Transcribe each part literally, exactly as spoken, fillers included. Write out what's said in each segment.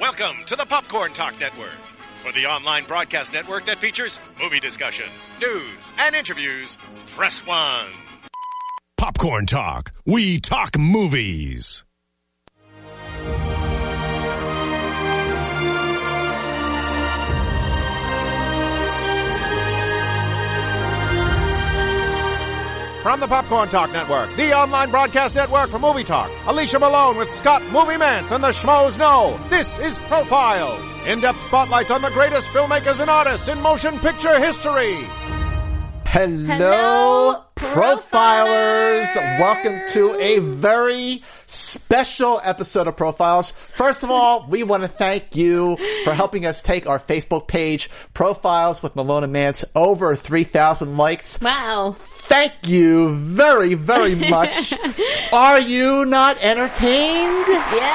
Welcome to the Popcorn Talk Network, for the online broadcast network that features movie discussion, news, and interviews. Press one. Popcorn Talk. We talk movies. From the Popcorn Talk Network, the online broadcast network for movie talk, Alicia Malone with Scott Movie Mance and the Schmoes Know. This is Profiles, in-depth spotlights on the greatest filmmakers and artists in motion picture history. Hello, Hello Profilers. Profilers. Welcome to a very special episode of Profiles. First of all, we want to thank you for helping us take our Facebook page, Profiles with Malone and Mance, over three thousand likes. Wow. Thank you very, very much. Are you not entertained?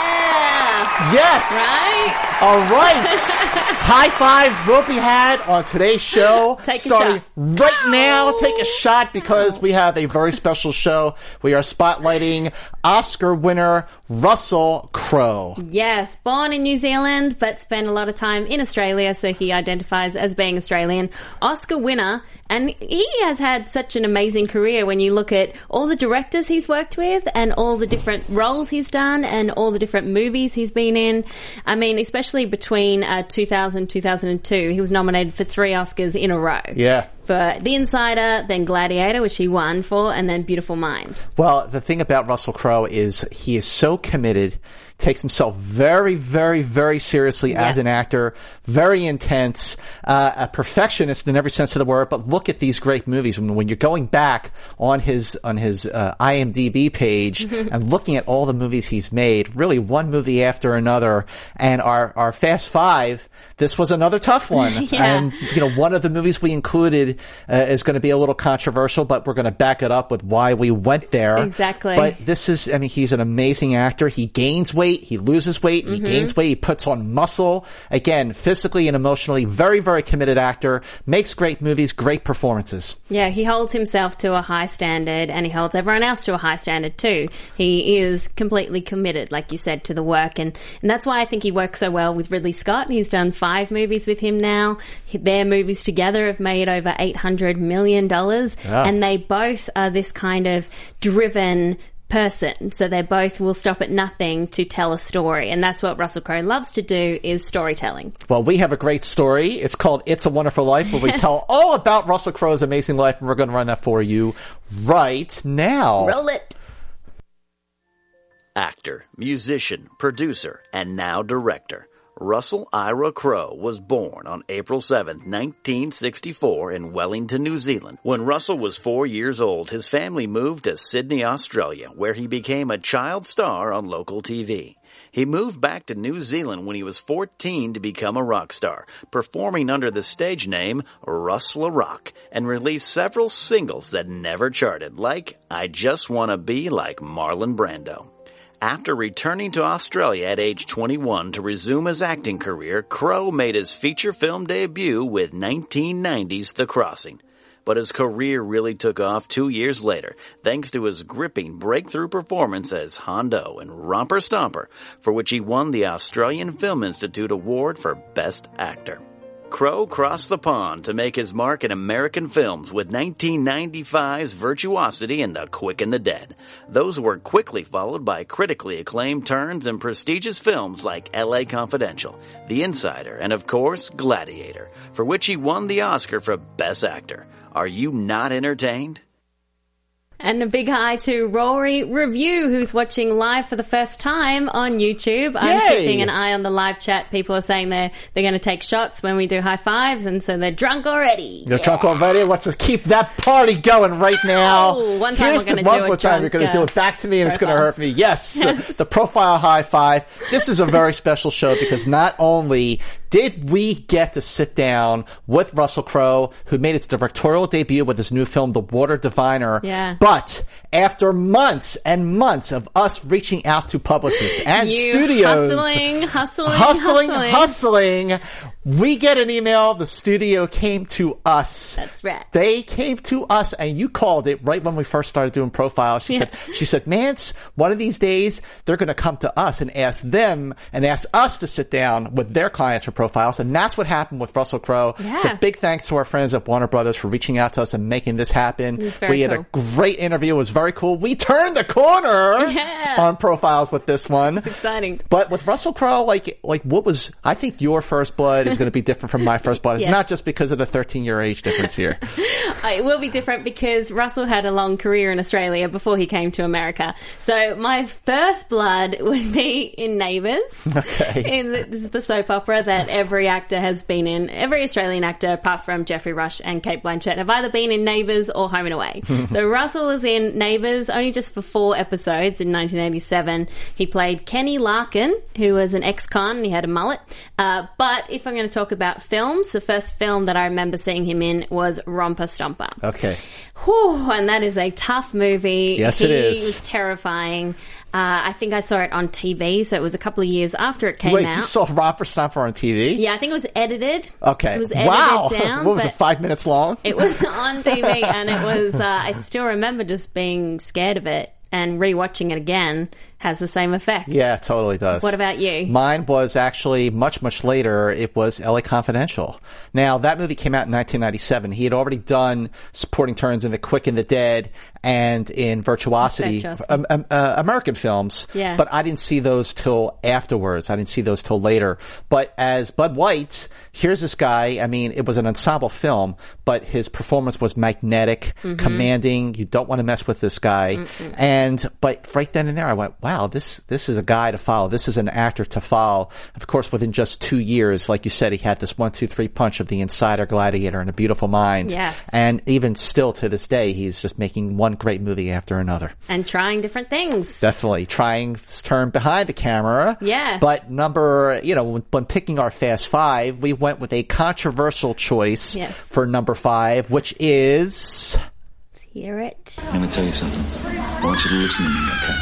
Yeah. Yes. Right? All right. High fives will be had on today's show. Take a starting shot. right Ow. now. Take a shot because we have a very special show. We are spotlighting Oscar winner Russell Crowe. Yes, born in New Zealand, but spent a lot of time in Australia, so he identifies as being Australian. Oscar winner, and he has had such an amazing career when you look at all the directors he's worked with and all the different roles he's done and all the different movies he's been in. I mean, especially between uh, two thousand and two thousand two, he was nominated for three Oscars in a row. Yeah. For The Insider, then Gladiator, which he won for, and then Beautiful Mind. Well, the thing about Russell Crowe is he is so committed, takes himself very, very, very seriously Yeah. as an actor, very intense, uh, a perfectionist in every sense of the word. But look at these great movies. When, when you're going back on his on his uh, I M D B page and looking at all the movies he's made, really one movie after another, and our our Fast Five, this was another tough one. Yeah. And you know, one of the movies we included uh, is going to be a little controversial, but we're going to back it up with why we went there. Exactly. But this is, I mean, he's an amazing actor. He gains weight, he loses weight, he Mm-hmm. gains weight, he puts on muscle. Again, physically and emotionally, very, very committed actor. Makes great movies, great performances. Yeah, he holds himself to a high standard, and he holds everyone else to a high standard too. He is completely committed, like you said, to the work, and, and that's why I think he works so well with Ridley Scott. He's done five movies with him now. Their movies together have made over eight hundred million dollars, Yeah. and they both are this kind of driven person. So they both will stop at nothing to tell a story, and that's what Russell Crowe loves to do, is storytelling. Well, we have a great story. It's called It's a Wonderful Life, where we tell all about Russell Crowe's amazing life, and we're going to run that for you right now. Roll it. Actor, musician, producer, and now director. Russell Ira Crowe was born on April seventh, nineteen sixty-four in Wellington, New Zealand. When Russell was four years old, his family moved to Sydney, Australia, where he became a child star on local T V. He moved back to New Zealand when he was fourteen to become a rock star, performing under the stage name Russ LaRock, and released several singles that never charted, like I Just Wanna Be Like Marlon Brando. After returning to Australia at age twenty-one to resume his acting career, Crowe made his feature film debut with nineteen ninety's The Crossing. But his career really took off two years later, thanks to his gripping breakthrough performance as Hondo in Romper Stomper, for which he won the Australian Film Institute Award for Best Actor. Crowe crossed the pond to make his mark in American films with nineteen ninety-five's Virtuosity and The Quick and the Dead. Those were quickly followed by critically acclaimed turns in prestigious films like L A Confidential, The Insider, and of course, Gladiator, for which he won the Oscar for Best Actor. Are you not entertained? And a big hi to Rory Review, who's watching live for the first time on YouTube. I'm Yay! keeping an eye on the live chat. People are saying they're, they're going to take shots when we do high fives, and so they're drunk already. You're drunk already? Let's just keep that party going right now. Oh, one time Here's we're gonna the, one do a more time you're going to do drunk, it back to me, and it's going to profiles. hurt me. Yes, the Profile High Five. This is a very special show because not only did we get to sit down with Russell Crowe, who made its directorial debut with his new film, The Water Diviner, Yeah. but after months and months of us reaching out to publicists and You studios, hustling, hustling, hustling, hustling. hustling, We get an email. The studio came to us. That's right. They came to us, and you called it right when we first started doing profiles. She Yeah. said, "She said, Mance, one of these days they're going to come to us and ask them and ask us to sit down with their clients for profiles." And that's what happened with Russell Crowe. Yeah. So big thanks to our friends at Warner Brothers for reaching out to us and making this happen. It was very we had cool. a great interview. It was very cool. We turned the corner Yeah. on profiles with this one. It's exciting. But with Russell Crowe, like, like what was, I think your First Blood is going to be different from my First Blood. It's Yes. not just because of the thirteen year age difference here. It will be different because Russell had a long career in Australia before he came to America. So my first blood would be in Neighbours. Okay. In the, this is the soap opera that every actor has been in. Every Australian actor, apart from Geoffrey Rush and Cate Blanchett, have either been in Neighbours or Home and Away. So Russell was in Neighbours only just for four episodes in nineteen eighty-seven. He played Kenny Larkin, who was an ex-con and he had a mullet. Uh, but if I'm going to talk about films, the first film that I remember seeing him in was Romper Stomper. Okay. Whew, and that is a tough movie. Yes, he it is. He was terrifying. Uh, I think I saw it on T V, so it was a couple of years after it came Wait, out. you saw Romper Stomper on T V? Yeah, I think it was edited. Okay. It was edited Wow. down. What was but it, five minutes long? It was on T V, and it was, uh, I still remember just being scared of it, and rewatching it again has the same effect. Yeah, it totally does. What about you? Mine was actually much, much later. It was L A Confidential. Now, that movie came out in nineteen ninety-seven. He had already done supporting turns in The Quick and the Dead and in Virtuosity, Virtuosity. Um, um, uh, American films. Yeah. But I didn't see those till afterwards. I didn't see those till later. But as Bud White, here's this guy. I mean, it was an ensemble film, but his performance was magnetic, Mm-hmm. commanding. You don't want to mess with this guy. Mm-mm. And, but right then and there, I went, wow, this, this is a guy to follow. This is an actor to follow. Of course, within just two years, like you said, he had this one, two, three punch of The Insider, Gladiator, and A Beautiful Mind. Yes. And even still to this day, he's just making one great movie after another. And trying different things. Definitely. Trying his turn behind the camera. Yeah. But number, you know, when, when picking our Fast Five, we went with a controversial choice Yes. for number five, which is... Let's hear it. I'm going to tell you something. I want you to listen to me, okay?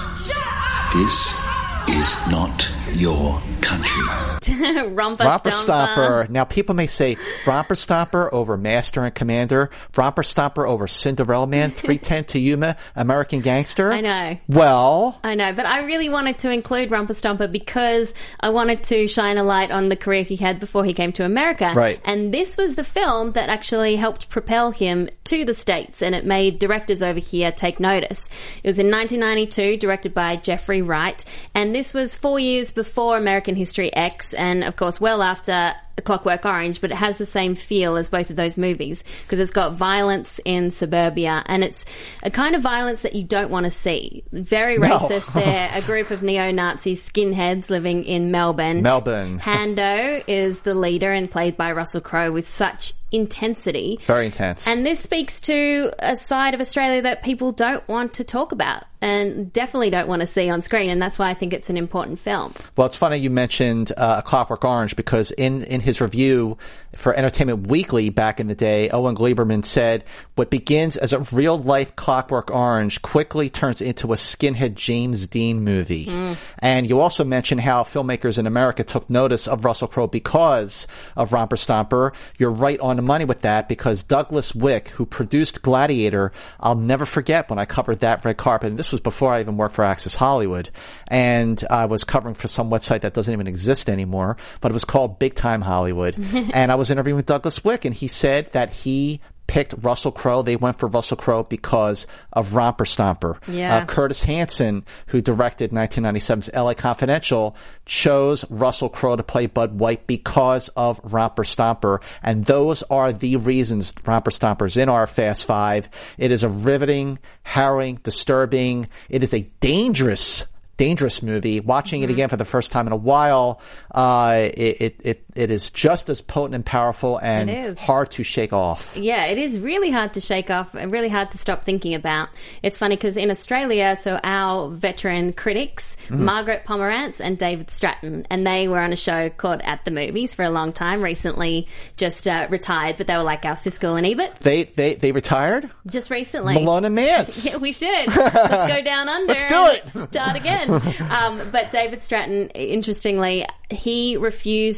This is not your country. Romper, Romper Stomper. Stomper. Now, people may say Romper Stomper over Master and Commander, Romper Stomper over Cinderella Man, three ten to Yuma, American Gangster. I know. Well, I know, but I really wanted to include Romper Stomper because I wanted to shine a light on the career he had before he came to America. Right. And this was the film that actually helped propel him to the States, and it made directors over here take notice. It was in nineteen ninety-two, directed by Jeffrey Wright, and this was four years before American History X, and of course well after Clockwork Orange, but it has the same feel as both of those movies because it's got violence in suburbia, and it's a kind of violence that you don't want to see. Very No. racist. They're a group of neo-Nazi skinheads living in Melbourne. Melbourne. Hando is the leader and played by Russell Crowe with such intensity. very intense. And this speaks to a side of Australia that people don't want to talk about and definitely don't want to see on screen, and that's why I think it's an important film. Well, it's funny you mentioned uh, Clockwork Orange because in, in his review for Entertainment Weekly back in the day, Owen Gleiberman said, what begins as a real-life Clockwork Orange quickly turns into a skinhead James Dean movie. Mm. And you also mentioned how filmmakers in America took notice of Russell Crowe because of Romper Stomper. You're right on the money with that because Douglas Wick, who produced Gladiator, I'll never forget when I covered that red carpet, and this was before I even worked for Access Hollywood, and I was covering for some website that doesn't even exist anymore, but it was called Big Time Hollywood. And I was interviewing with Douglas Wick, and he said that he picked Russell Crowe. They went for Russell Crowe because of Romper Stomper. Yeah. Uh, Curtis Hanson, who directed nineteen ninety-seven's L A Confidential, chose Russell Crowe to play Bud White because of Romper Stomper. And those are the reasons Romper Stomper's in our Fast Five. It is a riveting, harrowing, disturbing. It is a dangerous dangerous movie. Watching mm-hmm. it again for the first time in a while, uh, it, it, it, it is just as potent and powerful and hard to shake off. Yeah, it is really hard to shake off and really hard to stop thinking about. It's funny because in Australia, so our veteran critics, mm. Margaret Pomerantz and David Stratton, and they were on a show called At the Movies for a long time, recently just uh, retired, but they were like our Siskel and Ebert. They, they, they retired? Just recently. Malone and Mance. Yeah, we should. Let's go down under Let's do it. And start again. Um, but David Stratton, interestingly, he refused to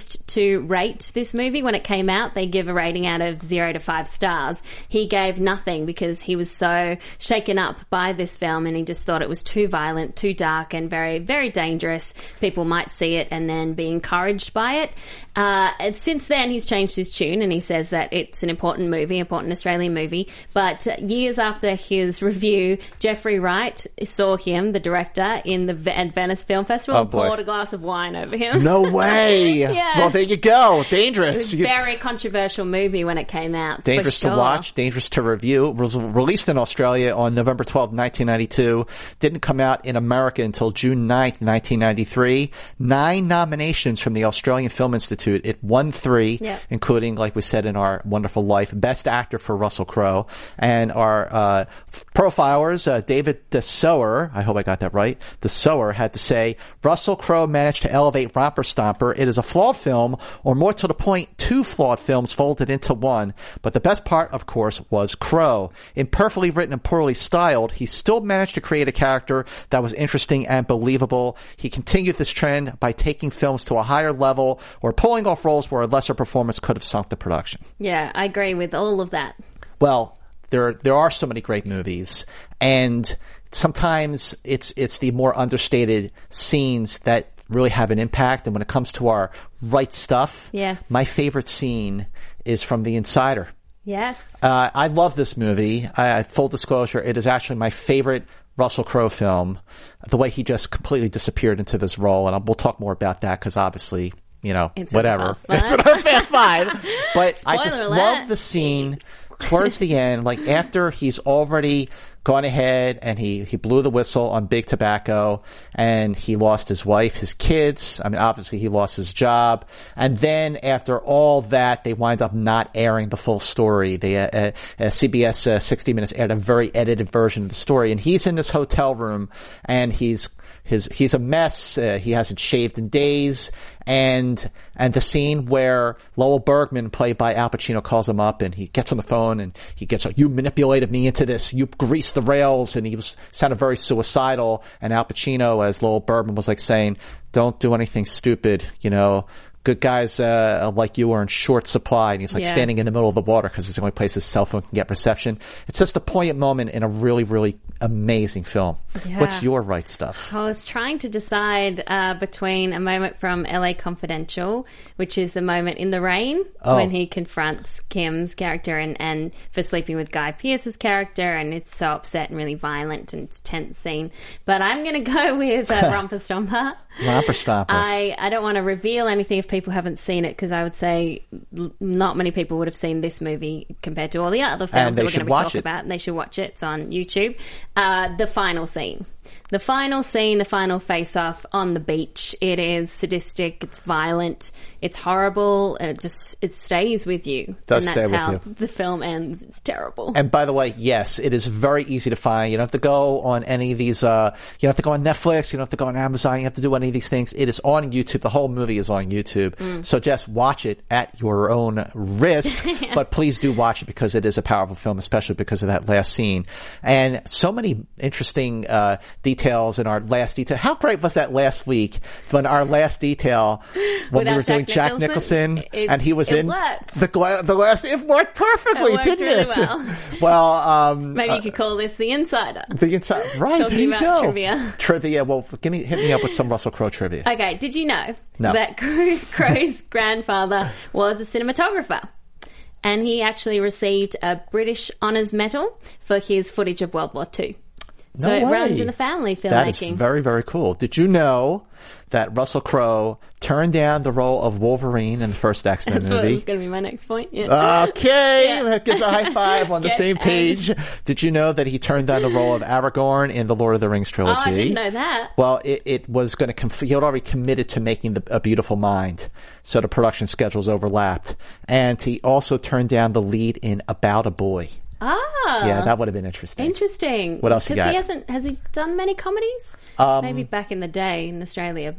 to rate this movie when it came out. They give a rating out of zero to five stars. He gave nothing because he was so shaken up by this film and he just thought it was too violent, too dark, and very, very dangerous. People might see it and then be encouraged by it. Uh, and since then, he's changed his tune and he says that it's an important movie, important Australian movie. But years after his review, Jeffrey Wright saw him, the director, in the Ve- Venice Film Festival Oh, and boy. poured a glass of wine over him. No way. Yeah. Well, there you go. It Dangerous. was a very controversial movie when it came out. for Dangerous sure. to watch, dangerous to review. Was released in Australia on November twelfth, nineteen ninety-two. Didn't come out in America until June ninth, nineteen ninety-three. Nine nominations from the Australian Film Institute. It won three, Yeah. including, like we said in our wonderful life, Best Actor for Russell Crowe. And our uh, profilers, uh, David DeSower, I hope I got that right, DeSower had to say, Russell Crowe managed to elevate Romper Stomper. It is a flawed film, or more to the point, two flawed films folded into one. But the best part, of course, was Crowe. Imperfectly written and poorly styled, he still managed to create a character that was interesting and believable. He continued this trend by taking films to a higher level or pulling off roles where a lesser performance could have sunk the production. Yeah, I agree with all of that. Well, there there are so many great movies, and sometimes it's it's the more understated scenes that really have an impact. And when it comes to our right stuff, Yes. my favorite scene is from The Insider. Yes. Uh, I love this movie. I, full disclosure, it is actually my favorite Russell Crowe film. The way he just completely disappeared into this role, and I'll, we'll talk more about that because obviously, you know, It's whatever. in the Fast It's in our Fast Five. But I just Spoiler love alert. the scene towards the end, like after he's already gone ahead and he, he blew the whistle on Big Tobacco and he lost his wife, his kids. I mean, obviously he lost his job. And then after all that, they wind up not airing the full story. They, uh, uh, C B S uh, sixty Minutes aired a very edited version of the story. And he's in this hotel room and he's his he's a mess. Uh, he hasn't shaved in days. And and the scene where Lowell Bergman, played by Al Pacino, calls him up and he gets on the phone and he gets like, you manipulated me into this. You greased the rails. And he was sounded very suicidal. And Al Pacino, as Lowell Bergman, was like saying, don't do anything stupid, you know. Good guys uh, like you are in short supply. And he's like Yeah. standing in the middle of the water because it's the only place his cell phone can get reception. It's just a poignant moment in a really, really amazing film. Yeah. What's your right stuff? I was trying to decide uh, between a moment from L A Confidential, which is the moment in the rain Oh. when he confronts Kim's character and, and for sleeping with Guy Pearce's character, and it's so upset and really violent and it's a tense scene. But I'm going to go with uh, Romper Stomper. Romper Stomper. I, I don't want to reveal anything if people haven't seen it because I would say l- not many people would have seen this movie compared to all the other And films they that we're should going to be watch talking it. about. And they should watch it. It's on YouTube. Uh, the final scene. The final scene, the final face-off on the beach. It is sadistic. It's violent. It's horrible. It just it stays with you. Does and stay that's with how you. the film ends. It's terrible. And by the way, yes, it is very easy to find. You don't have to go on any of these, uh, you don't have to go on Netflix, you don't have to go on Amazon, you don't have to do any of these things. It is on YouTube. The whole movie is on YouTube. Mm. So just watch it at your own risk, but please do watch it because it is a powerful film, especially because of that last scene. And so many interesting, uh, details in our last detail. How great was that last week when our last detail, when Without we were doing Jack Jack Nicholson, Nicholson, it- and he was it in worked. the, gla- the last, it worked perfectly, It worked didn't really it? well. Well, um, Maybe you could call this The Insider. the inside, right? Talking there you about go. trivia. Trivia. Well, give me, hit me up with some Russell Crowe trivia. Okay, did you know No. that Crow- Crowe's grandfather was a cinematographer? And he actually received a British Honours Medal for his footage of World War Two. So No it way. runs in the family filmmaking. That is very, very cool. Did you know that Russell Crowe turned down the role of Wolverine in the first X-Men That's what was movie? going to be my next point. Yeah. Okay, Yeah. that gives a high five on the Get same page. Did you know that he turned down the role of Aragorn in the Lord of the Rings Oh, trilogy? I didn't know that. Well, it, it was going to. Conf- he had already committed to making the, A Beautiful Mind, so the production schedules overlapped, and he also turned down the lead in About a Boy. Ah. Yeah, that would have been interesting. Interesting. What else you Because got? he hasn't, has he done many comedies? Um, Maybe back in the day in Australia, but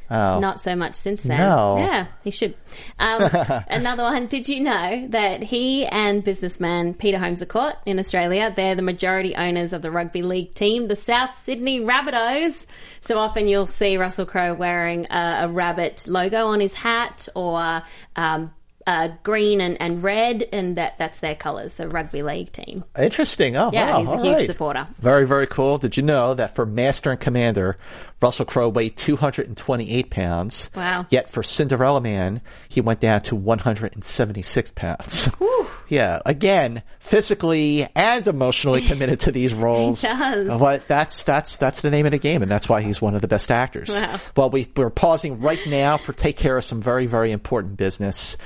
Oh. Not so much since then. No. Yeah, he should. Um, another one, did you know that he and businessman Peter Holmes-a-Court in Australia, they're the majority owners of the rugby league team, the South Sydney Rabbitohs. So often you'll see Russell Crowe wearing a, a rabbit logo on his hat or um, uh, green and, and red, and that, that's their colours, so rugby league team. Interesting. Oh, yeah, wow. he's a All huge right. supporter. Very, very cool. Did you know that for Master and Commander, Russell Crowe weighed two hundred twenty-eight pounds. Wow. Yet for Cinderella Man, he went down to one hundred seventy-six pounds. Yeah, again, physically and emotionally committed to these roles. He does. But that's that's that's the name of the game, and that's why he's one of the best actors. Wow. Well, we, we're pausing right now for take care of some very, very important business.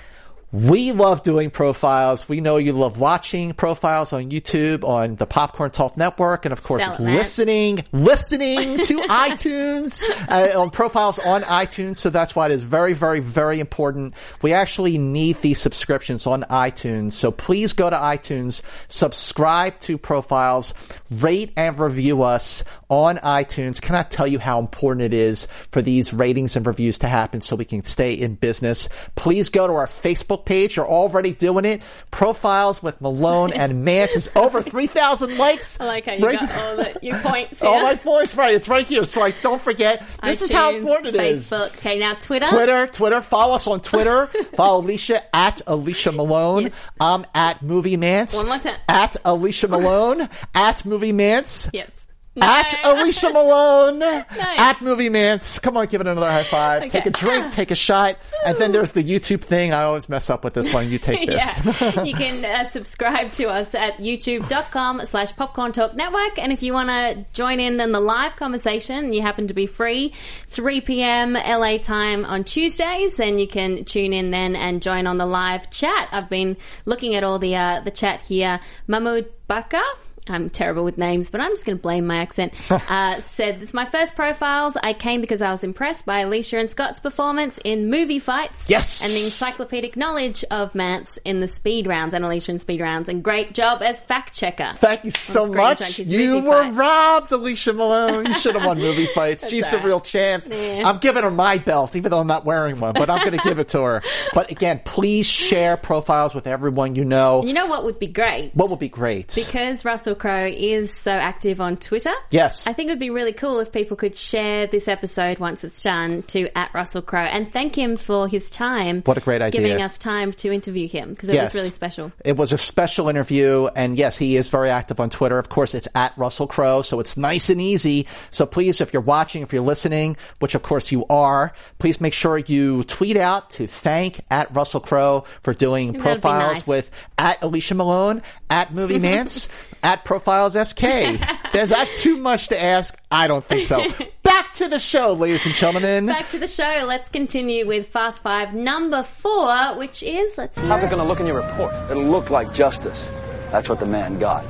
We love doing profiles. We know you love watching profiles on YouTube, on the Popcorn Talk Network, and of course Sell it, Matt. listening, listening to iTunes, uh, on profiles on iTunes. So that's why it is very, very, very important. We actually need these subscriptions on iTunes. So please go to iTunes, subscribe to profiles, rate and review us on iTunes. Cannot tell you how important it is for these ratings and reviews to happen so we can stay in business. Please go to our Facebook page. You're already doing it. Profiles with Malone and Mance is over three thousand likes. I like how you right? got all the, your points here. All my points, right. It's right here. So I don't forget. This iTunes, is how important it is. Facebook. Okay, now Twitter. Twitter, Twitter. Follow us on Twitter. Follow Alicia at Alicia Malone. Yes. I'm at Movie Mance. One more time. At Alicia Malone. At Movie Mance. Yes. At No. Alicia Malone. At Movie Mance. Come on, give it another high five. Okay. Take a drink, take a shot. And then there's the YouTube thing. I always mess up with this one. You take this. Yeah. You can uh, subscribe to us at youtube.com slash Popcorn Talk Network. And if you want to join in in the live conversation and you happen to be free, three p.m. L A time on Tuesdays, then you can tune in then and join on the live chat. I've been looking at all the uh, the chat here. Mahmoud Bakar. I'm terrible with names, but I'm just going to blame my accent, uh, said, it's my first profiles. I came because I was impressed by Alicia and Scott's performance in Movie Fights. Yes. And the encyclopedic knowledge of Mance in the speed rounds and Alicia in speed rounds. And great job as fact checker. Thank you so On much. Screen Junkies You Movie were Fights. robbed, Alicia Malone. You should have won Movie Fights. She's all the right. real champ. Yeah. I'm giving her my belt, even though I'm not wearing one, but I'm going to give it to her. But again, please share profiles with everyone you know. You know what would be great? What would be great? Because Russell Crowe is so active on Twitter. Yes. I think it would be really cool if people could share this episode once it's done to at Russell Crowe and thank him for his time. What a great idea. Giving us time to interview him because it Yes. was really special. It was a special interview, and yes, he is very active on Twitter. Of course, it's at Russell Crowe, so it's nice and easy. So please, if you're watching, if you're listening, which of course you are, please make sure you tweet out to thank at Russell Crowe for doing That'd be profiles nice. with at Alicia Malone, at Movie Mance, at Profiles S K. Is that too much to ask? I don't think so. Back to the show, ladies and gentlemen. Back to the show. Let's continue with Fast Five number four, which is, let's hear How's it it. going to look in your report? It'll look like justice. That's what the man got.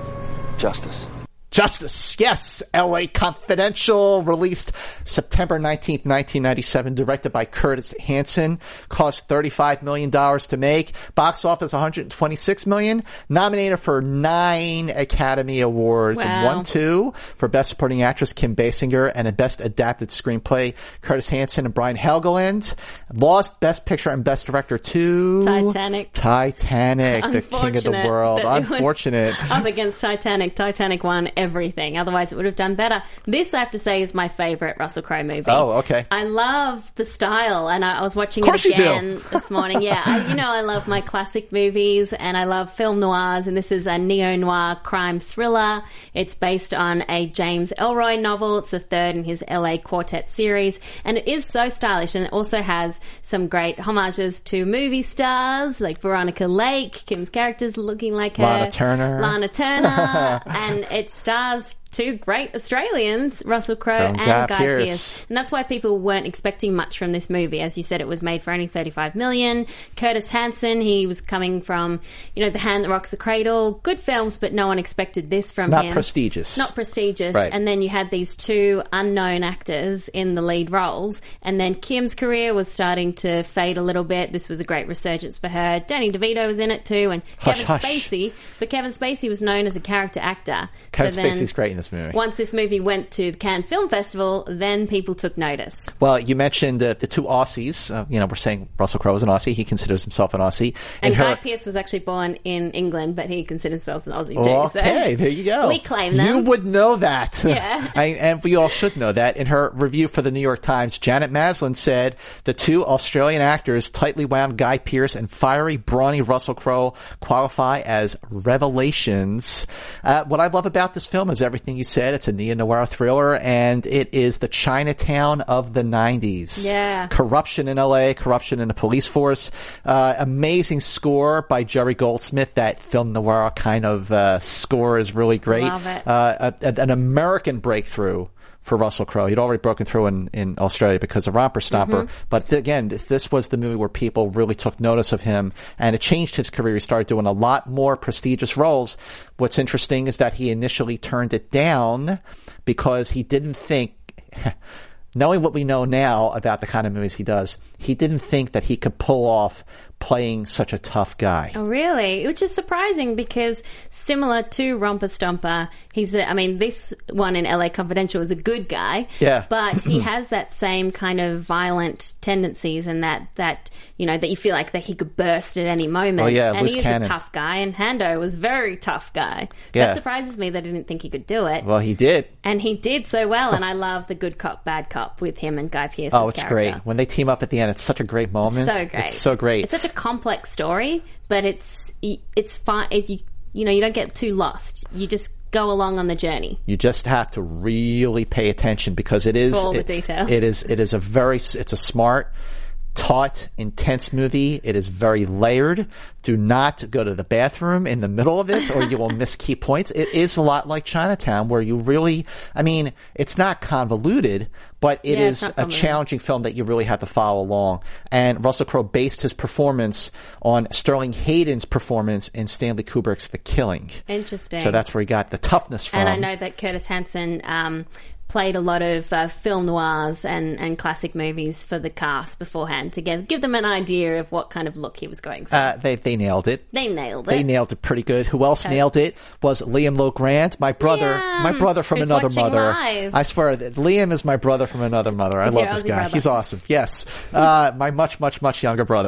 Justice. Justice, yes. L A Confidential, released September nineteenth, nineteen ninety-seven, directed by Curtis Hanson, cost thirty-five million dollars to make, box office one hundred twenty-six million dollars, nominated for nine Academy Awards, and Wow. won two for Best Supporting Actress, Kim Basinger, and a Best Adapted Screenplay, Curtis Hanson and Brian Helgeland. Lost Best Picture and Best Director to Titanic. Titanic, the king of the Unfortunate world. that it was Unfortunate. Up against Titanic. Titanic won everything. Otherwise, it would have done better. This, I have to say, is my favorite Russell Crowe movie. Oh, okay. I love the style, and I, I was watching Of course it you do. again this morning. Yeah, I, you know, I love my classic movies, and I love film noirs, and this is a neo-noir crime thriller. It's based on a James Ellroy novel. It's the third in his L A Quartet series, and it is so stylish, and it also has some great homages to movie stars, like Veronica Lake, Kim's character's looking like her. Lana Turner. Lana Turner, and it stars two great Australians, Russell Crowe And and Guy Guy Pearce. Pearce. And that's why people weren't expecting much from this movie. As you said, it was made for only thirty-five million dollars. Curtis Hanson, he was coming from, you know, The Hand That Rocks the Cradle. Good films, but no one expected this from Not him. prestigious. Not prestigious. Right. And then you had these two unknown actors in the lead roles. And then Kim's career was starting to fade a little bit. This was a great resurgence for her. Danny DeVito was in it too. And Hush, Kevin hush. Spacey. But Kevin Spacey was known as a character actor. Kevin so then, Spacey's great in this this movie. Once this movie went to the Cannes Film Festival, then people took notice. Well, you mentioned uh, the two Aussies. Uh, you know, we're saying Russell Crowe is an Aussie. He considers himself an Aussie. And, and her- Guy Pearce was actually born in England, but he considers himself an Aussie too. Okay, so there you go. We claim them. You would know that. Yeah. I, and we all should know that. In her review for the New York Times, Janet Maslin said the two Australian actors, tightly wound Guy Pearce and fiery, brawny Russell Crowe, qualify as revelations. Uh, what I love about this film is everything you said. It's a neo-noir thriller, and it is the Chinatown of the nineties. Yeah. Corruption in L A, corruption in the police force. Uh, amazing score by Jerry Goldsmith. That film noir kind of uh, score is really great. Love it. Uh, a, a, an American breakthrough for Russell Crowe. He'd already broken through in, in Australia because of Romper Stomper. Mm-hmm. But th- again, this, this was the movie where people really took notice of him, and it changed his career. He started doing a lot more prestigious roles. What's interesting is that he initially turned it down because he didn't think... Knowing what we know now about the kind of movies he does, he didn't think that he could pull off playing such a tough guy. Oh, really? Which is surprising because similar to Romper Stomper, he's a, I mean, this one in L A Confidential is a good guy. Yeah. But he has that same kind of violent tendencies and that, that, you know, that you feel like that he could burst at any moment. Oh, yeah, and loose he is cannon. a tough guy, and Hando was a very tough guy. So Yeah. that surprises me that I didn't think he could do it. Well, he did. And he did so well, and I love the good cop, bad cop with him and Guy Pearce's Oh, it's character. great. When they team up at the end, it's such a great moment. So great. It's so great. It's such a complex story, but it's it's fine. It, you, you know, you don't get too lost. You just go along on the journey. You just have to really pay attention because it is For all the it- details. It is it is a very it's a smart, taut, intense movie. It is very layered. Do not go to the bathroom in the middle of it or you will miss key points. It is a lot like Chinatown where you really, I mean, it's not convoluted, but it Yeah, it's is not a convoluted. challenging film that you really have to follow along. And Russell Crowe based his performance on Sterling Hayden's performance in Stanley Kubrick's The Killing. Interesting. So that's where he got the toughness from. And I know that Curtis Hanson um, played a lot of uh, film noirs and, and classic movies for the cast beforehand to give, give them an idea of what kind of look he was going for. Uh, they they nailed it. they nailed it. They nailed it pretty good. Who else Okay. nailed it was Liam Logrand, my brother, Liam, my brother from who's another watching mother. live. I swear that Liam is my brother from another mother. I He's love your this Aussie guy. brother. He's awesome. Yes, uh, my much much much younger brother.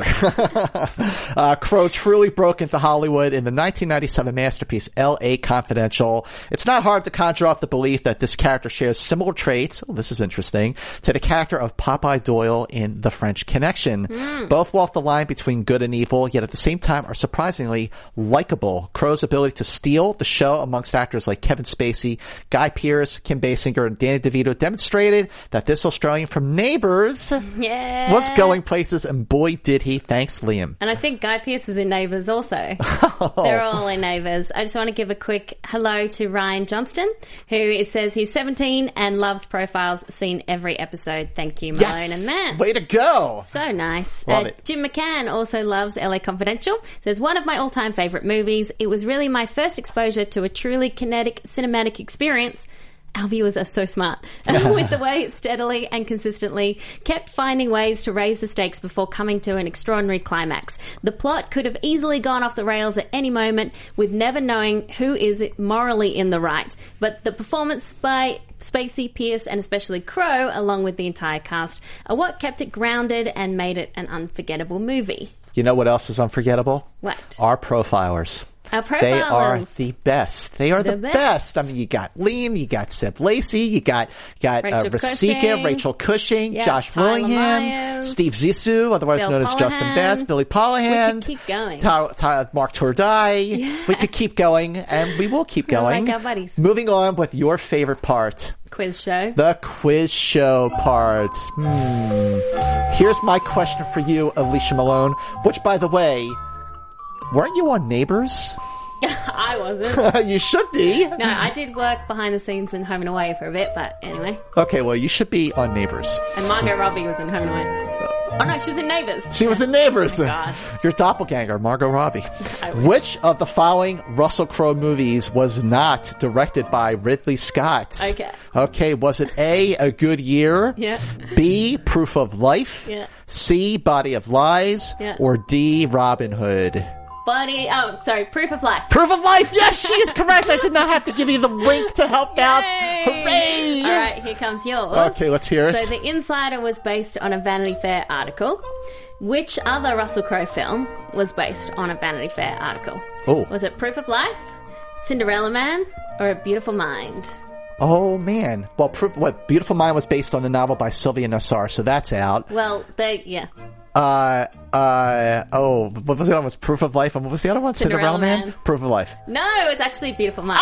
uh, Crowe truly broke into Hollywood in the nineteen ninety-seven masterpiece L A Confidential. It's not hard to conjure up the belief that this character shares similar traits. Oh, this is interesting to the character of Popeye Doyle in The French Connection. Mm. Both walk the line between good and evil, yet at the same time are surprisingly likable. Crowe's ability to steal the show amongst actors like Kevin Spacey, Guy Pearce, Kim Basinger, and Danny DeVito demonstrated that this Australian from Neighbours yeah. was going places, and boy did he. Thanks, Liam. And I think Guy Pearce was in Neighbours also. Oh. They're all in Neighbours. I just want to give a quick hello to Ryan Johnston, who it says he's seventeen and loves Profiles, seen every episode. Thank you, Malone Yes! and Matt. Way to go! So nice. Love Uh, it. Jim McCann also loves L A Confidential. Says, one of my all-time favourite movies. It was really my first exposure to a truly kinetic cinematic experience. Our viewers are so smart. With the way it steadily and consistently kept finding ways to raise the stakes before coming to an extraordinary climax. The plot could have easily gone off the rails at any moment with never knowing who is morally in the right. But the performance by Spacey, Pearce, and especially Crowe, along with the entire cast, are what kept it grounded and made it an unforgettable movie. You know what else is unforgettable? What? Our profilers. Our profilers. They are the best. They are the, The best. best. I mean, you got Liam, you got Seb Lacey, you got you got uh, Rachel Rasika, Cushing. Rachel Cushing, Yeah, Josh Tyler William, Myers. Steve Zissou, otherwise Bill known as Justin Pollahan. Best, Billy Pollahan. We could keep going. Ty- Ty- Mark Tordai. We could keep going, and we will keep I like going. our buddies. Moving on with your favorite part. Quiz show. The quiz show part. Hmm. Here's my question for you, Alicia Malone, which, by the way, weren't you on Neighbours? I wasn't. You should be. No, I did work behind the scenes in Home and Away for a bit, but anyway. Okay, well, you should be on Neighbours. And Margot Robbie was in Home and Away. Oh no, she was in Neighbours. She was in Neighbours. Oh, God. Your doppelganger, Margot Robbie. I wish. Which of the following Russell Crowe movies was not directed by Ridley Scott? Okay. Okay, was it A, A Good Year? Yeah. B, Proof of Life? Yeah. C, Body of Lies? Yeah. Or D, Robin Hood? Body, oh, sorry, Proof of Life. Proof of Life. Yes, she is correct. I did not have to give you the wink to help out. Yay! Hooray! All right, here comes yours. Okay, let's hear it. So The Insider was based on a Vanity Fair article. Which other Russell Crowe film was based on a Vanity Fair article? Oh. Was it Proof of Life, Cinderella Man, or A Beautiful Mind? Oh, man. Well, Proof, what, Beautiful Mind was based on the novel by Sylvia Nassar, so that's out. Well, they, yeah. Uh, uh, oh, what was the other one? Was Proof of Life, and what was the other one? Cinderella, Cinderella Man. Man? Proof of Life. No, it's actually Beautiful Mind.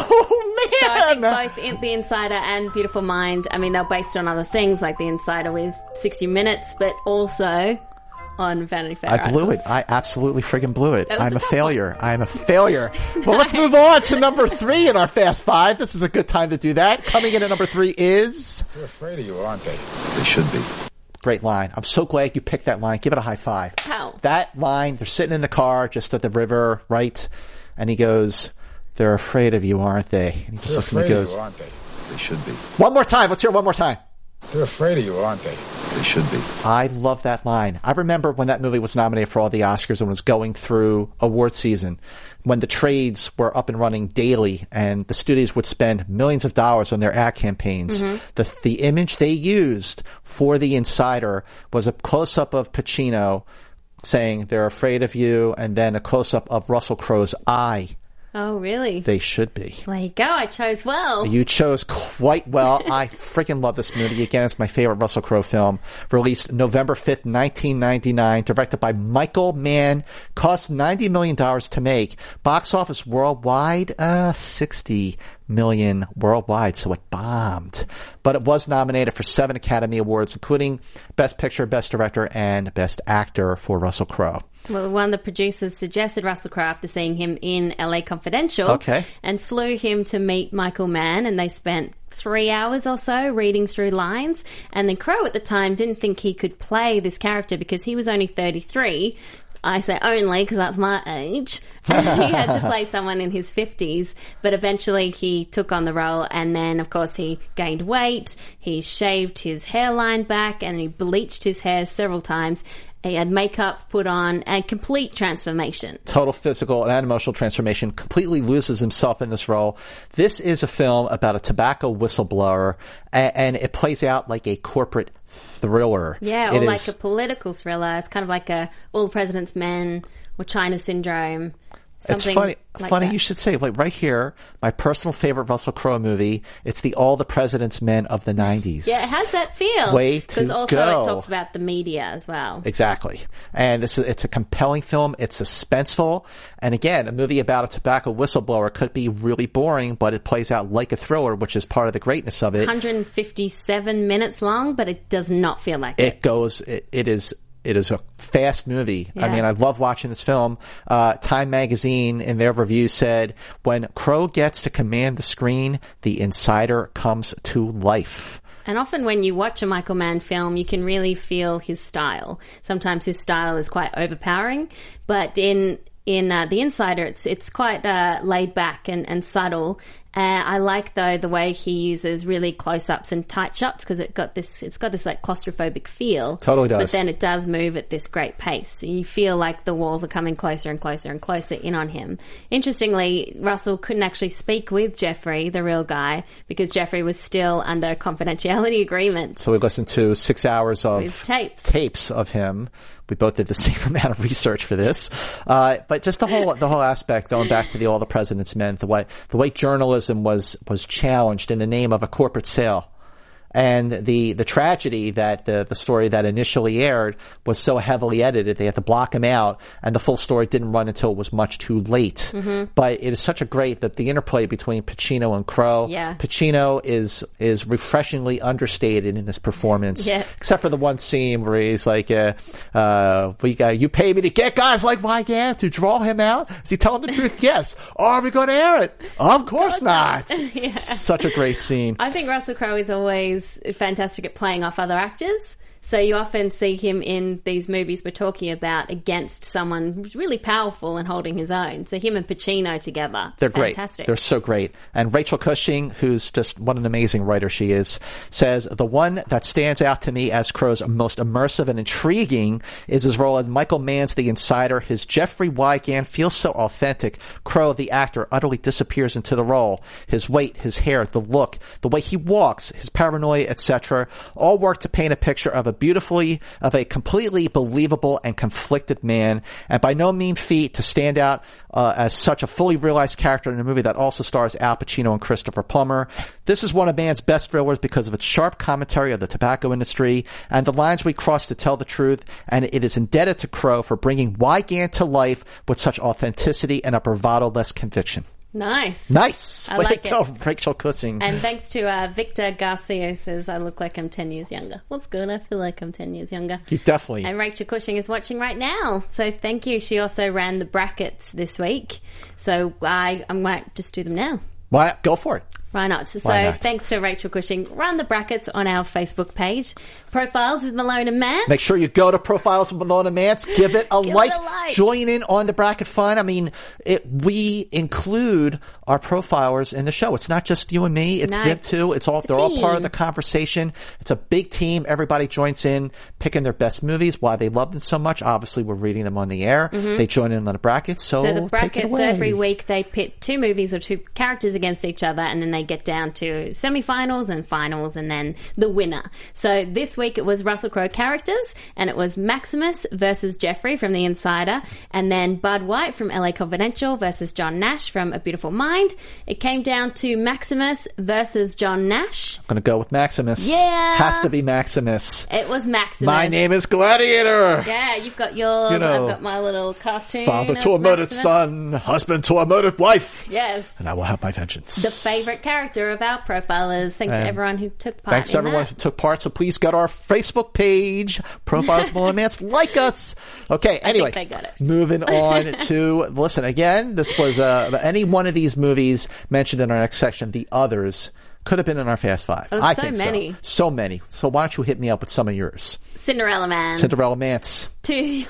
Oh, man! So I think both in, The Insider and Beautiful Mind, I mean, they're based on other things, like The Insider with sixty minutes, but also on Vanity Fair I blew articles. it. I absolutely friggin' blew it. That was I'm a a tough failure. I'm a failure. Well, let's move on to number three in our Fast Five. This is a good time to do that. Coming in at number three is... They're afraid of you, aren't they? They should be. Great line. I'm so glad you picked that line. Give it a high five. How? That line, they're sitting in the car just at the river, right? And he goes, they're afraid of you, aren't they? And he just They're looks at me and afraid goes, of you, aren't they? They should be. one more time. Let's hear it one more time. They're afraid of you, aren't they? They should be. I love that line. I remember when that movie was nominated for all the Oscars and was going through award season, when the trades were up and running daily and the studios would spend millions of dollars on their ad campaigns. Mm-hmm. The, the image they used for The Insider was a close-up of Pacino saying, they're afraid of you, and then a close-up of Russell Crowe's eye. Oh, really? They should be. There you go. I chose well. You chose quite well. I freaking love this movie. Again, it's my favorite Russell Crowe film. Released November fifth, nineteen ninety-nine. Directed by Michael Mann. Cost ninety million dollars to make. Box office worldwide, uh, sixty million worldwide, so it bombed. But it was nominated for seven Academy Awards, including Best Picture, Best Director, and Best Actor for Russell Crowe. Well, one of the producers suggested Russell Crowe after seeing him in L A Confidential, okay, and flew him to meet Michael Mann, and they spent three hours or so reading through lines. And then Crowe at the time didn't think he could play this character because he was only thirty-three. I say only because that's my age. And he had to play someone in his fifties, but eventually he took on the role, and then, of course, he gained weight, he shaved his hairline back, and he bleached his hair several times. He had makeup put on, and complete transformation. Total physical and emotional transformation. Completely loses himself in this role. This is a film about a tobacco whistleblower, and, and it plays out like a corporate thriller. Yeah, or it like is, a political thriller. It's kind of like a All the President's Men or China Syndrome. It's funny. Like funny that. You should say, like right here, my personal favorite Russell Crowe movie. It's the All the President's Men of the nineties. Yeah, it has that feel. Way to Because also go. it talks about the media as well. Exactly. And this is, it's a compelling film. It's suspenseful. And again, a movie about a tobacco whistleblower could be really boring, but it plays out like a thriller, which is part of the greatness of it. one hundred fifty-seven minutes long, but it does not feel like it. It goes, it, it is, It is a fast movie. Yeah. I mean, I love watching this film. Uh, Time Magazine, in their review, said, when Crowe gets to command the screen, The Insider comes to life. And often when you watch a Michael Mann film, you can really feel his style. Sometimes his style is quite overpowering, but in in uh, The Insider, it's it's quite uh, laid back and, and subtle. Uh, I like, though, the way he uses really close-ups and tight shots because it got this, it's got this like claustrophobic feel. Totally does. But then it does move at this great pace. So you feel like the walls are coming closer and closer and closer in on him. Interestingly, Russell couldn't actually speak with Jeffrey, the real guy, because Jeffrey was still under a confidentiality agreement. So we listened to six hours of His tapes. tapes of him. We both did the same amount of research for this. Uh, but just the whole, the whole aspect, going back to the All the President's Men, the way, the way journalism was, was challenged in the name of a corporate sale. And the, the tragedy that the, the story that initially aired was so heavily edited, they had to block him out, and the full story didn't run until it was much too late. Mm-hmm. But it is such a great, that the interplay between Pacino and Crowe. Yeah. Pacino is, is refreshingly understated in this performance. Yeah. Except for the one scene where he's like, uh, uh, we, uh, you pay me to get guys like Wygant to draw him out? Is he telling the truth? Yes. Are we going to air it? Of course not. Yeah. Such a great scene. I think Russell Crowe is always fantastic at playing off other actors. So you often see him in these movies we're talking about against someone who's really powerful and holding his own. So him and Pacino together. They're great. Fantastic. They're so great. And Rachel Cushing, who's just what an amazing writer she is, says, the one that stands out to me as Crowe's most immersive and intriguing is his role as Michael Mann's The Insider. His Jeffrey Wigand feels so authentic. Crowe, the actor, utterly disappears into the role. His weight, his hair, the look, the way he walks, his paranoia, et cetera, all work to paint a picture of a beautifully, of a completely believable and conflicted man, and by no mean feat to stand out uh, as such a fully realized character in a movie that also stars Al Pacino and Christopher Plummer. This is one of Mann's best thrillers because of its sharp commentary of the tobacco industry and the lines we cross to tell the truth, and it is indebted to Crowe for bringing Wigand to life with such authenticity and a bravado-less conviction. Nice. Nice. I Way like to go, it. Rachel Cushing. And thanks to uh, Victor Garcia, who says, I look like I'm ten years younger. What's good? I feel like I'm ten years younger. You definitely. And Rachel Cushing is watching right now. So thank you. She also ran the brackets this week. So I, I might just do them now. Why? Go for it. Why not? So Why not? Thanks to Rachel Cushing. Run the brackets on our Facebook page. Profiles with Malone and Matt. Make sure you go to Profiles with Malone and Mance. Give it a Give like. it a like. Join in on the bracket fun. I mean, it, we include our profilers in the show. It's not just you and me. It's No. them too. It's all, It's a they're all part of team. the conversation. It's a big team. Everybody joins in, picking their best movies, why they love them so much. Obviously, we're reading them on the air. They join in on the brackets. So, So the take it brackets away. every week, they pit two movies or two characters against each other, and then they get down to semi-finals and finals, and then the winner. So this week it was Russell Crowe characters, and it was Maximus versus Jeffrey from The Insider, and then Bud White from L A Confidential versus John Nash from A Beautiful Mind. It came down to Maximus versus John Nash. I'm going to go with Maximus. Yeah. Has to be Maximus. It was Maximus. My name is Gladiator. Yeah, you've got yours. You know, I've got my little cartoon. Father of to a murdered Maximus. son, husband to a murdered wife. Yes. And I will have my vengeance. The favourite character of our profilers. Thanks to And everyone who took part Thanks in to everyone that. who took part. So please go to our Facebook page, Profiles of Malone Mance. Like us. Okay, anyway. they got it. Moving on to, listen, again, this was uh, any one of these movies mentioned in our next section, the others, could have been in our Fast Five. Oh, I so think many. so. So many. So why don't you hit me up with some of yours? Cinderella Man. Cinderella Mance. Two,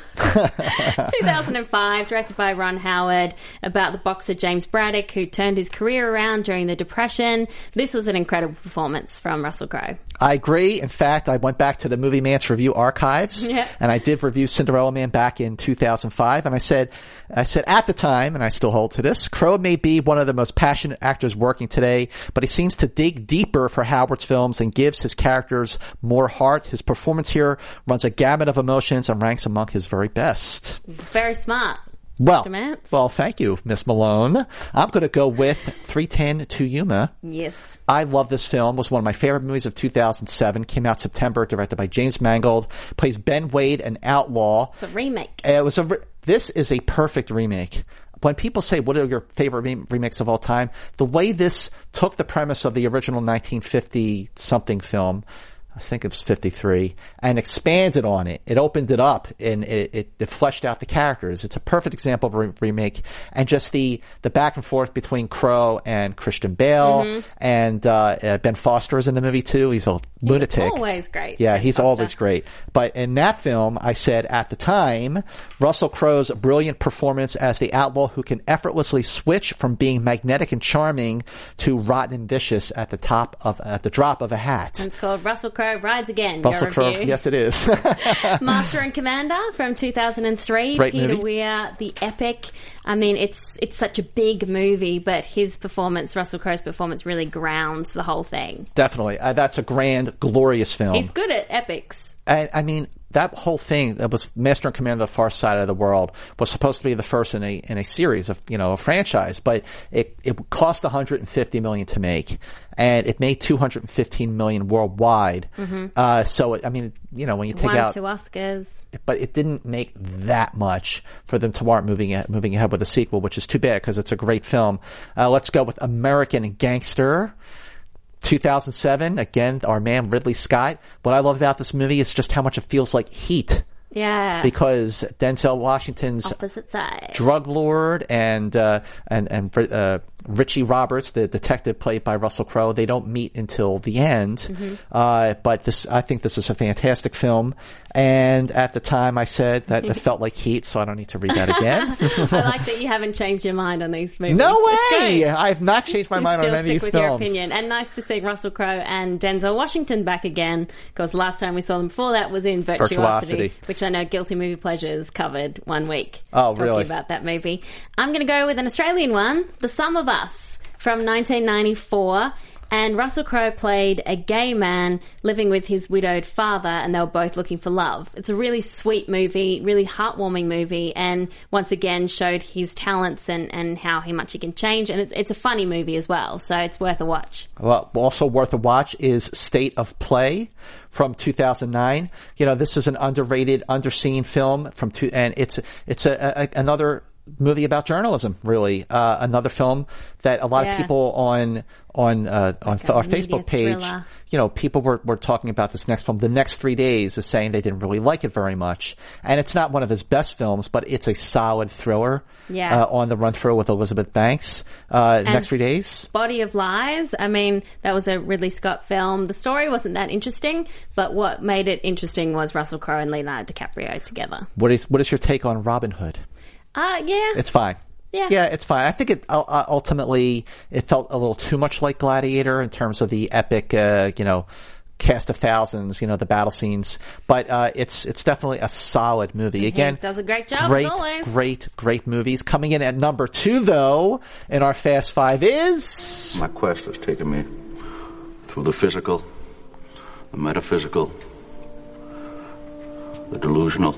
two thousand five, directed by Ron Howard, about the boxer James Braddock, who turned his career around during the Depression. This was an incredible performance from Russell Crowe. I agree. In fact, I went back to the Movie Mance review archives, Yeah. and I did review Cinderella Man back in two thousand five. And I said, I said at the time, and I still hold to this, Crowe may be one of the most passionate actors working today, but he seems to dig deeper for Howard's films and gives his characters more heart. His performance here runs a gamut of emotions and ranks among his very best. Very smart. Well, Mister Mance. well, thank you, Miss Malone. I'm going to go with three ten to Yuma. Yes. I love this film. It was one of my favorite movies of two thousand seven. Came out September, directed by James Mangold. Plays Ben Wade, an outlaw. It's a remake. It was a. re- This is a perfect remake. When people say, what are your favorite re- remakes of all time? The way this took the premise of the original nineteen fifty something film, I think it was fifty-three, and expanded on it. It opened it up and it, it, it fleshed out the characters. It's a perfect example of a re- remake. And just the, the back and forth between Crowe and Christian Bale, Mm-hmm. and uh, uh, Ben Foster is in the movie too. He's a lunatic. Always great. Yeah, Ben he's Foster. always great. But in that film, I said at the time, Russell Crowe's brilliant performance as the outlaw who can effortlessly switch from being magnetic and charming to rotten and vicious at the top of at the drop of a hat. It's called Russell Crowe Rides Again. Russell your Crowe, review. yes, it is. Master and Commander from two thousand three. Great Peter movie. Weir, the epic. I mean, it's it's such a big movie, but his performance, Russell Crowe's performance, really grounds the whole thing. Definitely, uh, that's a grand, glorious film. He's good at epics. I, I mean, that whole thing that was Master and Commander of the Far Side of the World was supposed to be the first in a in a series of, you know, a franchise, but it it cost one hundred fifty million dollars to make, and it made two hundred fifteen million dollars worldwide. Mm-hmm. Uh, so I mean, you know, when you take Won out two Oscars. but it didn't make that much for them to warrant moving ahead, moving ahead with a sequel, which is too bad because it's a great film. Uh, let's go with American Gangster. two thousand seven, again, our man Ridley Scott. What I love about this movie is just how much it feels like Heat. Yeah. Because Denzel Washington's Opposite side. drug lord and uh, and and uh, Richie Roberts, the detective played by Russell Crowe. They don't meet until the end. Mm-hmm. Uh, but this, I think this is a fantastic film. And at the time I said that it felt like Heat, so I don't need to read that again. I like that you haven't changed your mind on these movies. No way! I've not changed my you mind on any of these films. films. Your opinion. And nice to see Russell Crowe and Denzel Washington back again, because last time we saw them before that was in Virtuosity, Virtuosity. which I know Guilty Movie Pleasures covered one week. Oh, talking really? about that movie. I'm going to go with an Australian one, The Sum of Us, from nineteen ninety-four. And Russell Crowe played a gay man living with his widowed father, and they were both looking for love. It's a really sweet movie, really heartwarming movie, and once again showed his talents and, and how he much he can change. And it's it's a funny movie as well, so it's worth a watch. Well, also worth a watch is State of Play from two thousand nine. You know, this is an underrated, underseen film from two, and it's it's a, a another movie about journalism, really. Uh, another film that a lot yeah. of people on on uh, on like th- our media Facebook page, thriller. you know, people were, were talking about this next film. The Next Three Days is saying they didn't really like it very much, and it's not one of his best films, but it's a solid thriller. Yeah. Uh, on the run through with Elizabeth Banks. Uh, Next Three Days. Body of Lies. I mean, that was a Ridley Scott film. The story wasn't that interesting, but what made it interesting was Russell Crowe and Leonardo DiCaprio together. What is what is your take on Robin Hood? Uh, yeah. It's fine. Yeah. Yeah, it's fine. I think it uh, ultimately it felt a little too much like Gladiator in terms of the epic, uh, you know, cast of thousands, you know, the battle scenes. But uh, it's it's definitely a solid movie. Again, He does a great job, great, as always. great, great movies. Coming in at number two, though, in our Fast Five is... My quest has taken me through the physical, the metaphysical, the delusional,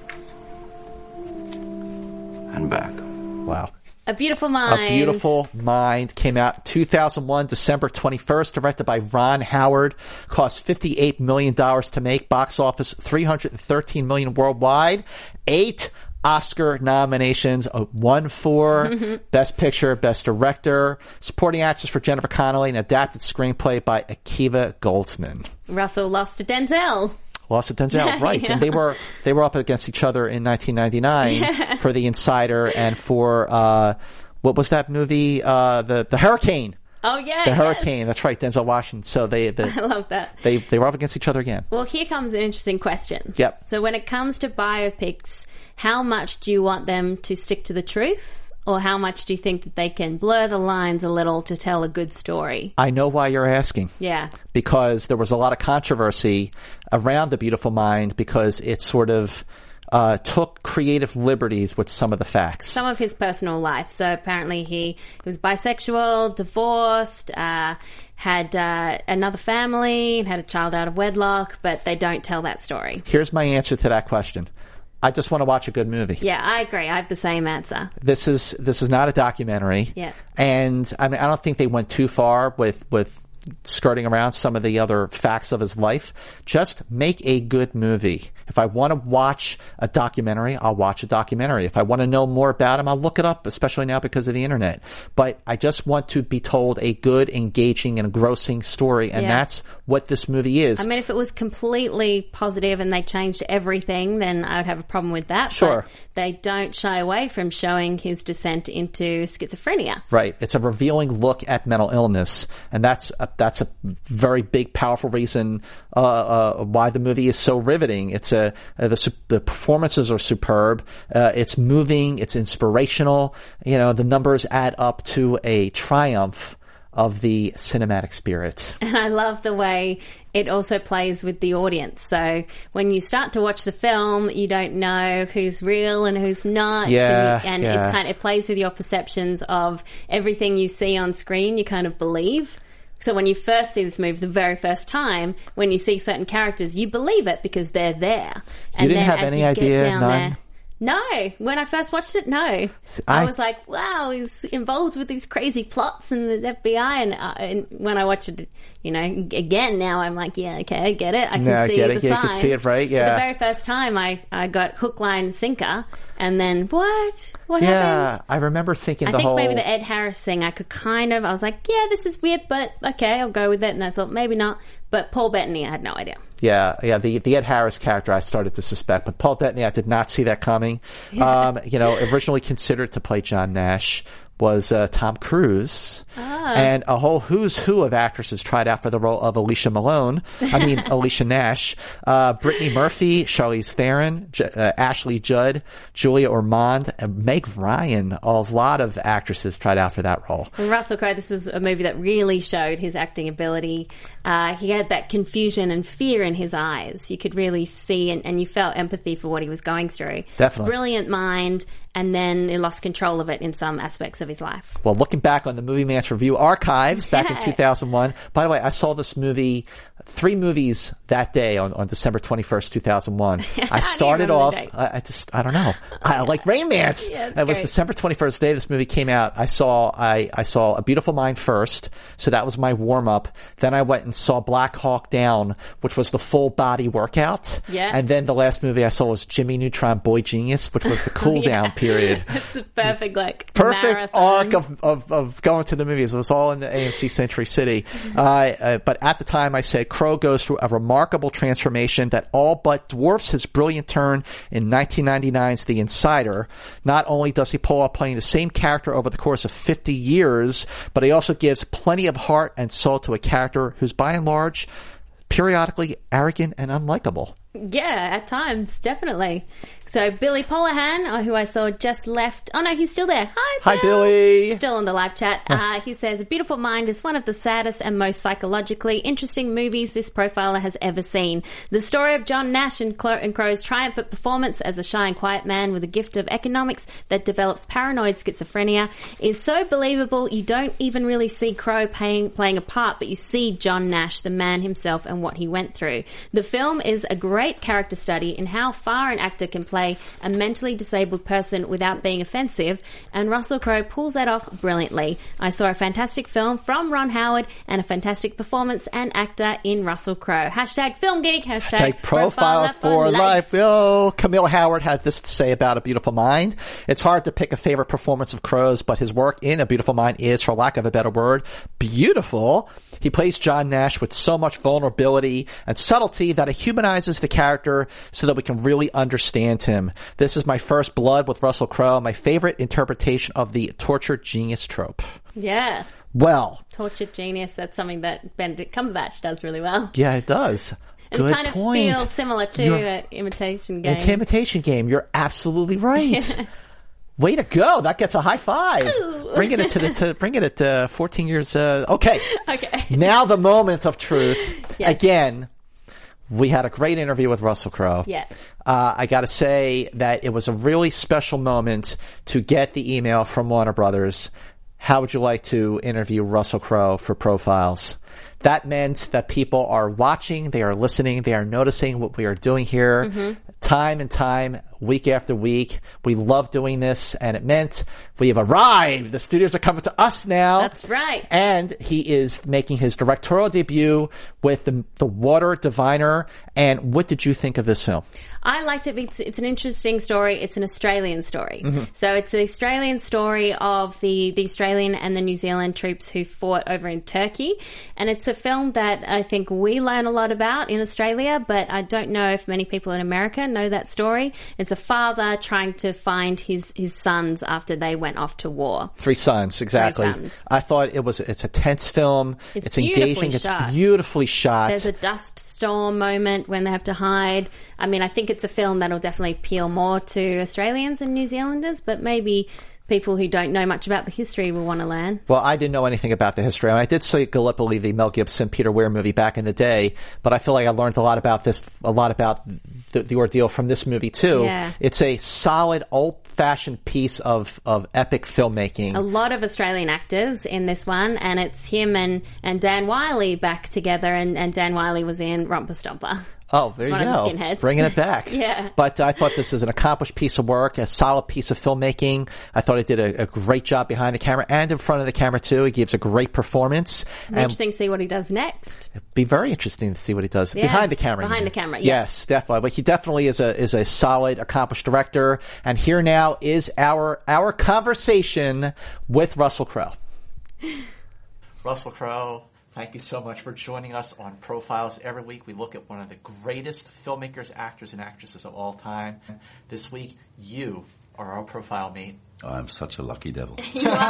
and back. Wow. A Beautiful Mind. A Beautiful Mind came out in two thousand one, December twenty-first, directed by Ron Howard. Cost fifty-eight million dollars to make. Box office three hundred thirteen million dollars worldwide. Eight Oscar nominations, uh, one for Best Picture, Best Director. Supporting actress for Jennifer Connelly, an adapted screenplay by Akiva Goldsman. Russell lost to Denzel. Lost to Denzel, right. Yeah. And they were they were up against each other in nineteen ninety-nine Yeah. for The Insider and for, uh, what was that movie? Uh, the, the Hurricane. Oh, yeah. The yes. Hurricane. That's right, Denzel Washington. So they, the, I love that. they, they were up against each other again. Well, here comes an interesting question. Yep. So when it comes to biopics, how much do you want them to stick to the truth? Or how much do you think that they can blur the lines a little to tell a good story? I know why you're asking. Yeah. Because there was a lot of controversy around The Beautiful Mind because it sort of uh, took creative liberties with some of the facts. Some of his personal life. So apparently he was bisexual, divorced, uh, had uh, another family, and had a child out of wedlock, but they don't tell that story. Here's my answer to that question. I just want to watch a good movie. Yeah, I agree. I have the same answer. This is this is not a documentary. Yeah. And I mean, I don't think they went too far with with skirting around some of the other facts of his life. Just make a good movie. If I want to watch a documentary, I'll watch a documentary. If I want to know more about him, I'll look it up, especially now because of the internet. But I just want to be told a good, engaging, and engrossing story, and Yeah. that's what this movie is. I mean, if it was completely positive and they changed everything, then I would have a problem with that. Sure. But they don't shy away from showing his descent into schizophrenia. Right. It's a revealing look at mental illness, and that's a, that's a very big, powerful reason uh, uh, why the movie is so riveting. It's a uh, the su- the performances are superb. Uh, it's moving. It's inspirational. You know, the numbers add up to a triumph of the cinematic spirit. And I love the way it also plays with the audience. So when you start to watch the film, you don't know who's real and who's not. Yeah, and and yeah. it's kind of, it plays with your perceptions of everything you see on screen, you kind of believe. So when you first see this movie the very first time, when you see certain characters, you believe it because they're there. And didn't then have as any you idea, get down none? there, no. When I first watched it, no. I, I- was like, wow, he's involved with these crazy plots and the F B I. And, uh, and when I watched it, you know, again, now I'm like, yeah, okay, I get it. I can Yeah, I see get the it. Yeah, you sign. can see it, right? Yeah. But the very first time, I, I got hook, line, sinker. And then, what? What Yeah, happened? I remember thinking I the think whole... maybe the Ed Harris thing, I could kind of, I was like, yeah, this is weird, but okay, I'll go with it. And I thought, maybe not. But Paul Bettany, I had no idea. Yeah, yeah. The the Ed Harris character, I started to suspect, but Paul Bettany, I did not see that coming. Um, you know, originally considered to play John Nash, was uh, Tom Cruise. Ah. And a whole who's who of actresses tried out for the role of Alicia Malone. I mean, Alicia Nash. Uh, Brittany Murphy, Charlize Theron, J- uh, Ashley Judd, Julia Ormond, and Meg Ryan. A lot of actresses tried out for that role. And Russell Crowe, this was a movie that really showed his acting ability. Uh, he had that confusion and fear in his eyes. You could really see and, and you felt empathy for what he was going through. Definitely. Brilliant mind, and then he lost control of it in some aspects of his life. Well, looking back on the Movie Man's Review archives back in Yeah. two thousand one. By the way, I saw this movie, three movies that day on, on December twenty-first, two thousand one. I started remember off, the dates? I, I just, I don't know. I like Rain Man's. Yeah, it's it was great. December twenty-first day this movie came out. I saw, I, I saw A Beautiful Mind first. So that was my warm up. Then I went and saw Black Hawk Down, which was the full body workout. Yeah. And then the last movie I saw was Jimmy Neutron Boy Genius, which was the cool Yeah. down period. It's a perfect, like, Perfect marathon. arc of, of, of going to the movies. It was all in the A M C Century City. Uh, uh, but at the time I said Crowe goes through a remarkable transformation that all but dwarfs his brilliant turn in nineteen ninety-nine's The Insider. Not only does he pull off playing the same character over the course of fifty years, but he also gives plenty of heart and soul to a character who's by and large periodically arrogant and unlikable. Yeah, at times, definitely. So Billy Polahan, uh, who I saw just left. Oh no, he's still there. Hi, Hi, Bill. Billy. Still on the live chat. Uh, he says, A Beautiful Mind is one of the saddest and most psychologically interesting movies this profiler has ever seen. The story of John Nash and, Clo- and Crowe's triumphant performance as a shy and quiet man with a gift of economics that develops paranoid schizophrenia is so believable you don't even really see Crowe paying, playing a part, but you see John Nash, the man himself, and what he went through. The film is a great character study in how far an actor can play a mentally disabled person without being offensive, and Russell Crowe pulls that off brilliantly. I saw a fantastic film from Ron Howard and a fantastic performance and actor in Russell Crowe. Hashtag film geek, hashtag Take profile for life. Oh, Camille Howard had this to say about A Beautiful Mind. It's hard to pick a favorite performance of Crowe's, but his work in A Beautiful Mind is, for lack of a better word, beautiful. He plays John Nash with so much vulnerability and subtlety that it humanizes the character so that we can really understand him. This is my first blood with Russell Crowe, my favorite interpretation of the tortured genius trope. Yeah. Well, Tortured genius, that's something that Benedict Cumberbatch does really well. yeah, it does. It Good kind of point. feels similar to You're- uh, Imitation Game. It's Imitation Game. You're absolutely right. Way to go! That gets a high five. Ooh. Bringing it to the to bringing it to fourteen years. Uh, okay. Okay. Now the moment of truth. Yes. Again, we had a great interview with Russell Crowe. Yeah. Uh, I got to say that it was a really special moment to get the email from Warner Brothers. How would you like to interview Russell Crowe for Profiles? That meant that people are watching, they are listening, they are noticing what we are doing here Mm-hmm. time and time, week after week. We love doing this, and it meant we have arrived. The studios are coming to us now. That's right. And he is making his directorial debut with the, the Water Diviner. And what did you think of this film? I liked it. It's, it's an interesting story. It's an Australian story. Mm-hmm. So it's the Australian story of the, the Australian and the New Zealand troops who fought over in Turkey. And it's a film that I think we learn a lot about in Australia, but I don't know if many people in America know that story. It's a father trying to find his, his sons after they went off to war. Three Sons, exactly. Sons. I thought it was, it's a tense film. It's It's, beautifully engaging. shot. It's beautifully shot. There's a dust storm moment when they have to hide. I mean, I think it's a film that'll definitely appeal more to Australians and New Zealanders, but maybe people who don't know much about the history will want to learn. Well, I didn't know anything about the history. And I did see Gallipoli, the Mel Gibson, Peter Weir movie back in the day, but I feel like I learned a lot about this, a lot about the, the ordeal from this movie too. Yeah. It's a solid, old-fashioned piece of, of epic filmmaking. A lot of Australian actors in this one, and it's him and, and Dan Wiley back together, and, and Dan Wiley was in Romper Stomper. Oh, there It's you one of the go. skinheads. Bringing it back. Yeah. But I thought this is an accomplished piece of work, a solid piece of filmmaking. I thought he did a, a great job behind the camera and in front of the camera too. He gives a great performance. It'll be interesting to see what he does next. It'd be very interesting to see what he does Yeah, behind the camera. behind you mean. the camera, yeah. Yes, definitely. But he definitely is a is a solid, accomplished director. And here now is our our conversation with Russell Crowe. Russell Crowe, thank you so much for joining us on Profiles. Every week we look at one of the greatest filmmakers, actors, and actresses of all time. This week, you or our profile mate. I'm such a lucky devil. You are.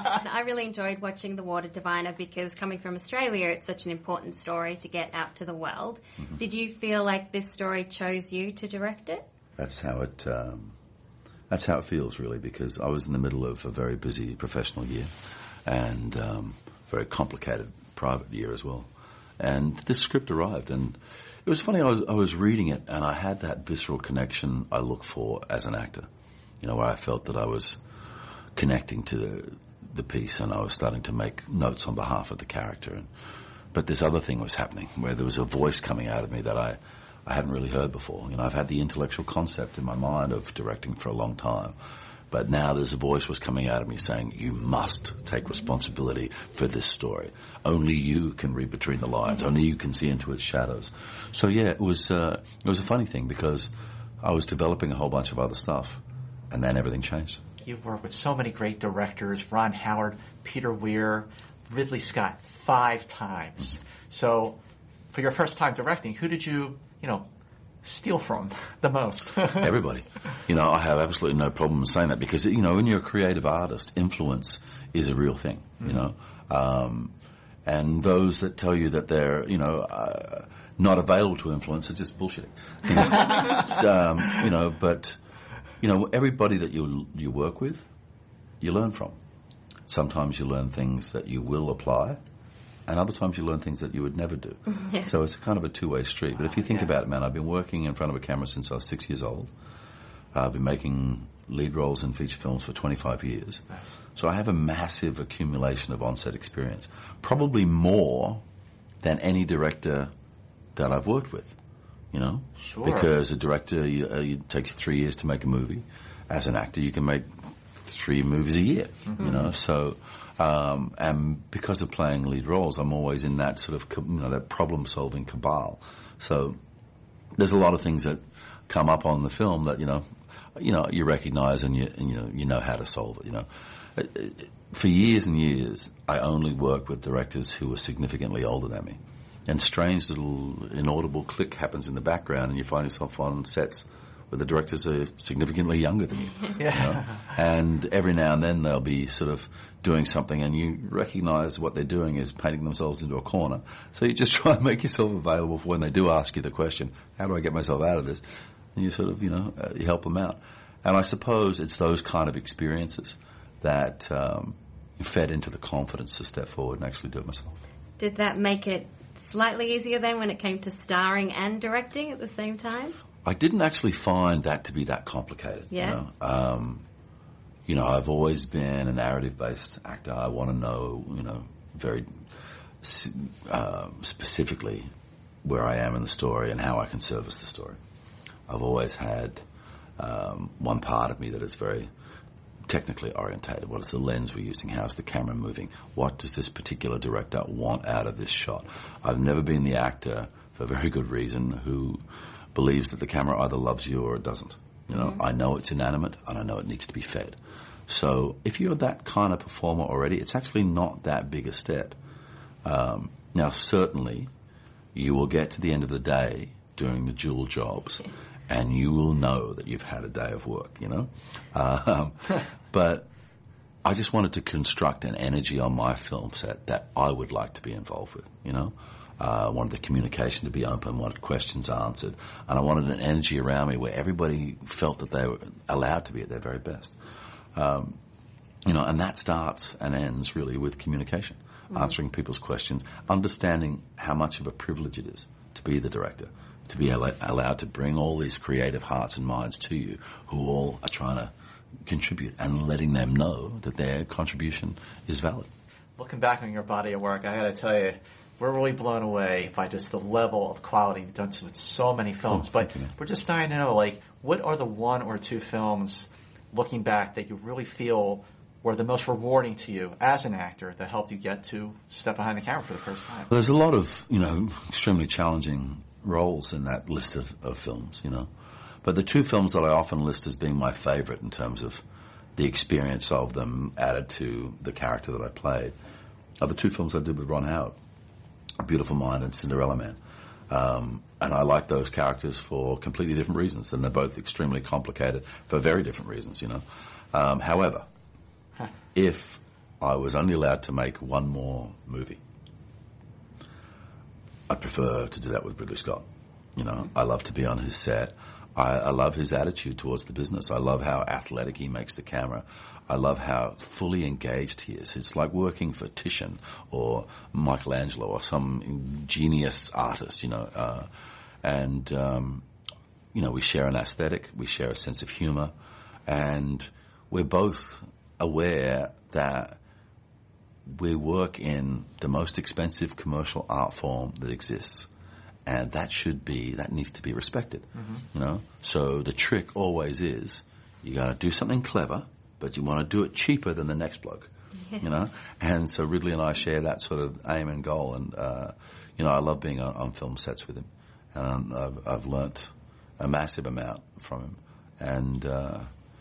I really enjoyed watching The Water Diviner because coming from Australia, it's such an important story to get out to the world. Mm-hmm. Did you feel like this story chose you to direct it? That's how it. Um, that's how it feels, really, because I was in the middle of a very busy professional year and um, very complicated private year as well. And this script arrived, and it was funny. I was, I was reading it, and I had that visceral connection I look for as an actor. You know, where I felt that I was connecting to the, the piece and I was starting to make notes on behalf of the character. And, but this other thing was happening where there was a voice coming out of me that I, I hadn't really heard before. You know, I've had the intellectual concept in my mind of directing for a long time. But now there's a voice was coming out of me saying, you must take responsibility for this story. Only you can read between the lines. Only you can see into its shadows. So, yeah, it was, uh, it was a funny thing because I was developing a whole bunch of other stuff. And then everything changed. You've worked with so many great directors, Ron Howard, Peter Weir, Ridley Scott, five times. Mm-hmm. So for your first time directing, who did you, you know, steal from the most? Everybody. You know, I have absolutely no problem saying that because, you know, when you're a creative artist, influence is a real thing, mm-hmm. you know. Um, and those that tell you that they're, you know, uh, not available to influence are just bullshitting. You know, it's, um, you know but... You know, everybody that you you work with, you learn from. Sometimes you learn things that you will apply, and other times you learn things that you would never do. Yeah. So it's kind of a two-way street. But if you think yeah. about it, man, I've been working in front of a camera since I was six years old. Uh, I've been making lead roles in feature films for twenty-five years. Nice. So I have a massive accumulation of on-set experience, probably more than any director that I've worked with. You know, sure. Because a director, you, uh, it takes you three years to make a movie. As an actor, you can make three movies a year. Mm-hmm. You know, so um, and because of playing lead roles, I'm always in that sort of you know that problem-solving cabal. So there's a lot of things that come up on the film that you know, you know, you recognise and you and, you know you know how to solve it. You know, for years and years, I only worked with directors who were significantly older than me. And strange little inaudible click happens in the background and you find yourself on sets where the directors are significantly younger than you. Yeah. You know? And every now and then they'll be sort of doing something and you recognise what they're doing is painting themselves into a corner. So you just try and make yourself available for when they do ask you the question, how do I get myself out of this? And you sort of, you know, uh, you help them out. And I suppose it's those kind of experiences that um, fed into the confidence to step forward and actually do it myself. Did that make it slightly easier then when it came to starring and directing at the same time? I didn't actually find that to be that complicated. Yeah. You know, um, you know I've always been a narrative-based actor. I want to know, you know, very uh, specifically where I am in the story and how I can service the story. I've always had um, one part of me that is very technically orientated. What is the lens we're using? How's the camera moving? What does this particular director want out of this shot? I've never been the actor, for very good reason, who believes that the camera either loves you or it doesn't. You know, mm-hmm. I know it's inanimate and I know it needs to be fed. So if you're that kind of performer already, it's actually not that big a step. Um, now, certainly, you will get to the end of the day doing the dual jobs and you will know that you've had a day of work, you know. Um, but I just wanted to construct an energy on my film set that I would like to be involved with, you know. Uh, I wanted the communication to be open, wanted questions answered, and I wanted an energy around me where everybody felt that they were allowed to be at their very best. Um, you know, and that starts and ends really with communication, mm-hmm. answering people's questions, understanding how much of a privilege it is to be the director, to be al- allowed to bring all these creative hearts and minds to you who all are trying to contribute and letting them know that their contribution is valid. Looking back on your body of work, I got to tell you, we're really blown away by just the level of quality you've done with so many films. Oh, but you, we're just dying to know, like, what are the one or two films, looking back, that you really feel were the most rewarding to you as an actor that helped you get to step behind the camera for the first time? There's a lot of, you know, extremely challenging roles in that list of, of films, you know. But the two films that I often list as being my favorite in terms of the experience of them added to the character that I played are the two films I did with Ron Howard, A Beautiful Mind and Cinderella Man. Um, and I like those characters for completely different reasons, and they're both extremely complicated for very different reasons, you know. Um, however, huh. if I was only allowed to make one more movie, I prefer to do that with Ridley Scott. You know, I love to be on his set. I, I love his attitude towards the business. I love how athletic he makes the camera. I love how fully engaged he is. It's like working for Titian or Michelangelo or some genius artist, you know. Uh, and, um, you know, we share an aesthetic. We share a sense of humor. And we're both aware that we work in the most expensive commercial art form that exists. And that should be, that needs to be respected, mm-hmm. you know. So the trick always is, you got to do something clever, but you want to do it cheaper than the next bloke, you know. And so Ridley and I share that sort of aim and goal. And, uh, you know, I love being on, on film sets with him. And I've, I've learnt a massive amount from him. And, uh,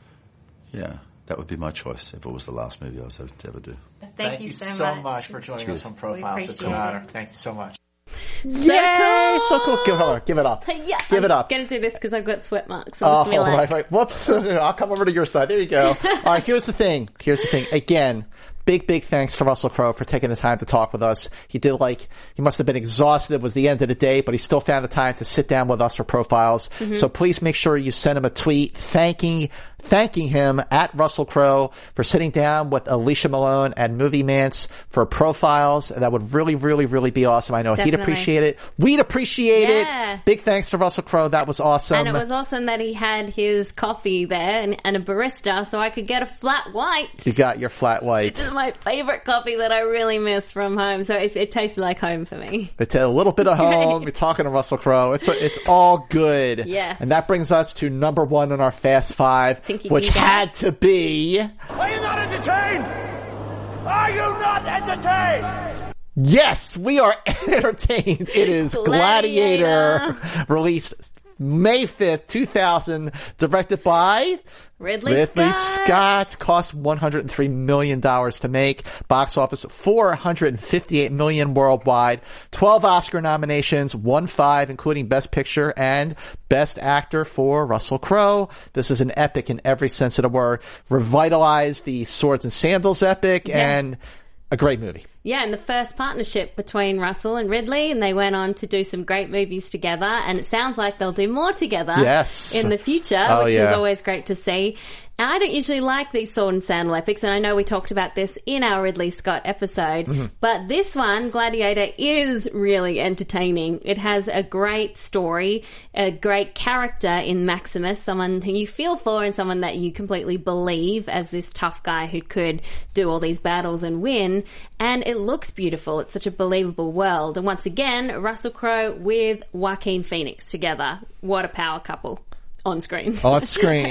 yeah, that would be my choice if it was the last movie I was ever to ever do. Thank, Thank you, you so, so much. much for joining Cheers. us on Profiles. It's an honor. Thank you so much. So Yay! cool. So cool. Give it up. Give it up. Yeah, Give I'm it up. going to do this because I've got sweat marks. Oh, On this right, right. Whoops. I'll come over to your side. There you go. All right, here's the thing. Here's the thing. Again, big, big thanks to Russell Crowe for taking the time to talk with us. He did like, he must have been exhausted. It was the end of the day, but he still found the time to sit down with us for Profiles. Mm-hmm. So please make sure you send him a tweet thanking thanking him at Russell Crowe for sitting down with Alicia Malone and Movie Mance for Profiles. That would really, really, really be awesome. I know Definitely. he'd appreciate it. We'd appreciate Yeah. it. Big thanks to Russell Crowe. That was awesome. And it was awesome that he had his coffee there and, and a barista, so I could get a flat white. You got your flat white. This is my favorite coffee that I really miss from home, so it, it tasted like home for me. It's a little bit of home. We're talking to Russell Crowe. It's a, it's all good. Yes. And that brings us to number one on our Fast Five, Think you which can guess? had to be... Are you not entertained? Are you not entertained? Yes, we are entertained. It is Gladiator, Gladiator. released May fifth, two thousand, directed by... Ridley, Ridley Scott. Scott. Cost one hundred three million dollars to make. Box office four hundred fifty-eight million dollars worldwide. twelve Oscar nominations, won five, including Best Picture and Best Actor for Russell Crowe. This is an epic in every sense of the word. Revitalized the Swords and Sandals epic, Yeah. and a great movie. Yeah, and the first partnership between Russell and Ridley, and they went on to do some great movies together, and it sounds like they'll do more together Yes. in the future, Oh, which yeah. is always great to see. And I don't usually like these sword and sandal epics, and I know we talked about this in our Ridley Scott episode, Mm-hmm. but this one, Gladiator, is really entertaining. It has a great story, a great character in Maximus, someone who you feel for and someone that you completely believe as this tough guy who could do all these battles and win, and it looks beautiful. It's such a believable world. And once again, Russell Crowe with Joaquin Phoenix together. What a power couple. On screen. On screen.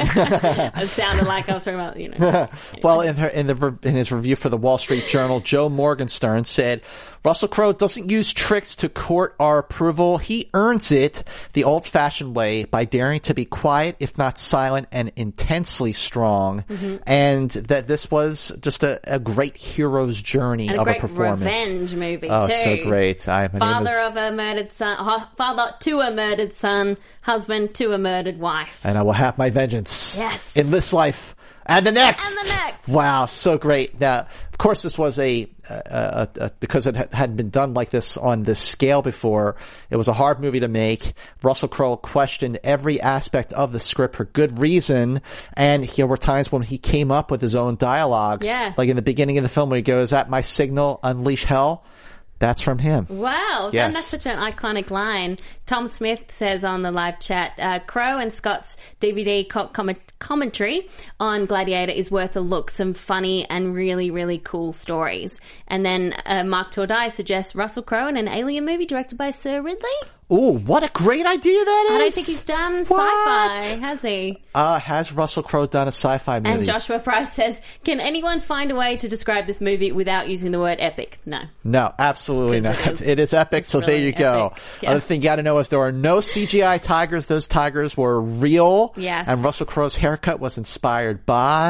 It sounded like I was talking about, you know. Well, in her in the in his review for the Wall Street Journal, Joe Morgenstern said, Russell Crowe doesn't use tricks to court our approval. He earns it the old-fashioned way by daring to be quiet, if not silent, and intensely strong. Mm-hmm. And that this was just a, a great hero's journey and a of great a performance. Revenge movie, oh, too. it's so great. I, my father name is, of a murdered son, father to a murdered son, husband to a murdered wife. and I will have my vengeance. Yes. In this life. And the next. And the next. Wow, so great. Now, of course, this was a, a, a, a because it hadn't been done like this on this scale before. It was a hard movie to make. Russell Crowe questioned every aspect of the script for good reason. And there were times when he came up with his own dialogue. Yeah. Like in the beginning of the film where he goes, "At my signal, unleash hell." That's from him. Wow. Yes. And that's such an iconic line. Tom Smith says on the live chat, uh, Crowe and Scott's D V D co- com- commentary on Gladiator is worth a look. Some funny and really, really cool stories. And then uh, Mark Tordai suggests Russell Crowe in an alien movie directed by Sir Ridley. Ooh, what a great idea that is. I don't think he's done What? sci-fi, has he? Uh, has Russell Crowe done a sci-fi movie? And Joshua Price says, can anyone find a way to describe this movie without using the word epic? No. No, absolutely 'Cause not. it is- It is epic, so there really you go. epic. Yeah. Other thing you gotta know is there are no C G I tigers. Those tigers were real. Yes. And Russell Crowe's haircut was inspired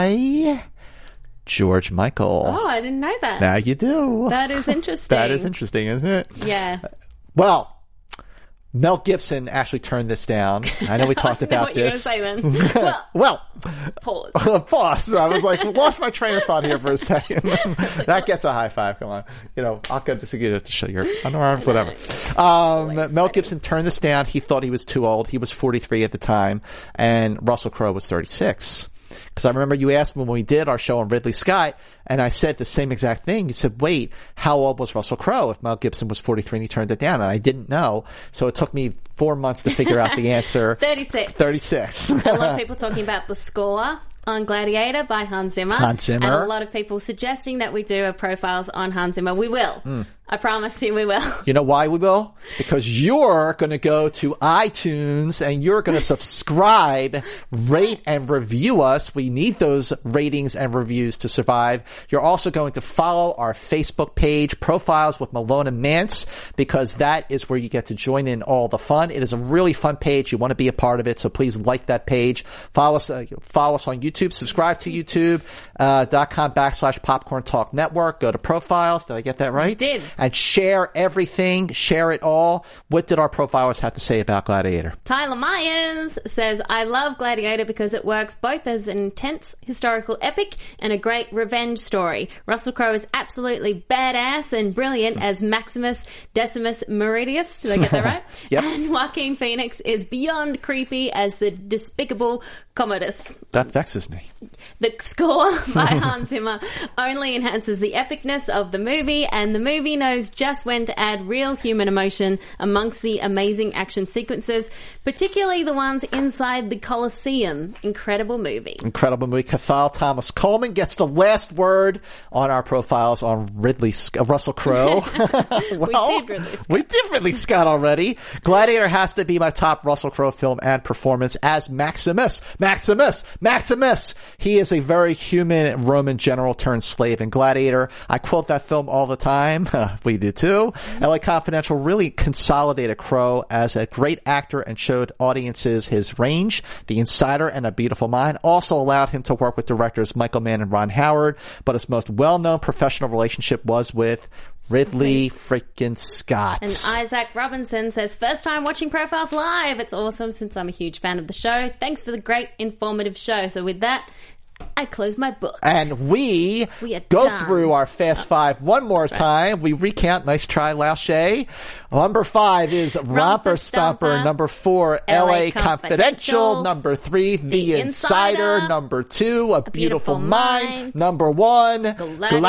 by George Michael. Oh, I didn't know that. Now you do. That is interesting. That is interesting, isn't it? Yeah. Well, Mel Gibson actually turned this down. I know we talked I know about what you're this. gonna say then. Well, well pause. pause. I was like, lost my train of thought here for a second. Like, that gets a high five. Come on. You know, I'll get this again to show your underarms, whatever. Um, Mel Gibson turned this down. He thought he was too old. He was forty-three at the time, and Russell Crowe was thirty-six. Because I remember you asked me when we did our show on Ridley Scott, and I said the same exact thing. You said, wait, how old was Russell Crowe if Mel Gibson was forty-three and he turned it down? And I didn't know. So it took me four months to figure out the answer. thirty-six. thirty-six. A lot of people talking about the score on Gladiator by Hans Zimmer. Hans Zimmer. And a lot of people suggesting that we do a profiles on Hans Zimmer. We will. Mm. I promise you we will. You know why we will? Because you're going to go to iTunes and you're going to subscribe, rate, and review us. We need those ratings and reviews to survive. You're also going to follow our Facebook page, Profiles with Malone and Mance, because that is where you get to join in all the fun. It is a really fun page. You want to be a part of it, so please like that page. Follow us, uh, follow us on YouTube. Subscribe to YouTube uh, dot com backslash Popcorn Talk Network. Go to Profiles. Did I get that right? You did. And share everything. Share it all. What did our profilers have to say about Gladiator? Tyler Myers says, I love Gladiator because it works both as an intense historical epic and a great revenge story. Russell Crowe is absolutely badass and brilliant as Maximus Decimus Meridius. Did I get that right? Yep. And Joaquin Phoenix is beyond creepy as the despicable Commodus. That vexes me. The score by Hans Zimmer only enhances the epicness of the movie, and the movie knows just when to add real human emotion amongst the amazing action sequences, particularly the ones inside the Colosseum. Incredible movie. Incredible movie. Cathal Thomas Coleman gets the last word on our profiles on Ridley uh, Russell Crowe. well, we did Ridley Scott. We did Ridley Scott already. Gladiator has to be my top Russell Crowe film and performance as Maximus. Maximus! Maximus! He is a very human Roman general turned slave in Gladiator. I quote that film all the time. We do too. L A Confidential really consolidated Crowe as a great actor and showed audiences his range. The Insider and A Beautiful Mind also allowed him to work with directors Michael Mann and Ron Howard, but his most well-known professional relationship was with Ridley freaking Scott. And Isaac Robinson says, first time watching Profiles live. It's awesome since I'm a huge fan of the show. Thanks for the great informative show. So with that, I close my book. And we, we go done. through our Fast Five one more That's time. Right. We recount. Nice try, Lausche. Number five is Romper Stomper. Stomper. Number four, L A Confidential. Confidential. Number three, The, The Insider. Insider. Number two, A, A Beautiful, Beautiful Mind. Mind. Number one, Gladiator.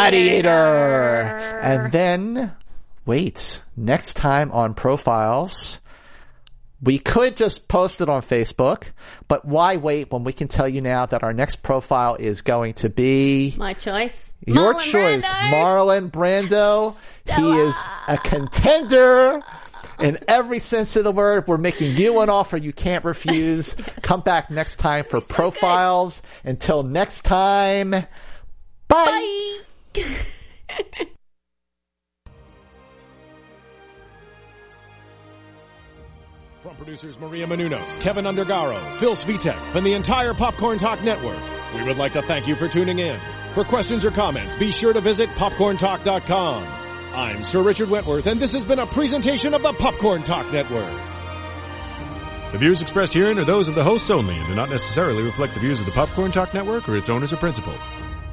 Gladiator. And then, wait, next time on Profiles, we could just post it on Facebook, but why wait when we can tell you now that our next profile is going to be... My choice. Your Marlon choice. Brando. Marlon Brando. He is a contender in every sense of the word. We're making you an offer you can't refuse. Yes. Come back next time for Profiles. Until next time, bye. Bye. From producers Maria Menounos, Kevin Undergaro, Phil Svitek, and the entire Popcorn Talk Network, we would like to thank you for tuning in. For questions or comments, be sure to visit popcorn talk dot com. I'm Sir Richard Wentworth, and this has been a presentation of the Popcorn Talk Network. The views expressed herein are those of the hosts only and do not necessarily reflect the views of the Popcorn Talk Network or its owners or principals.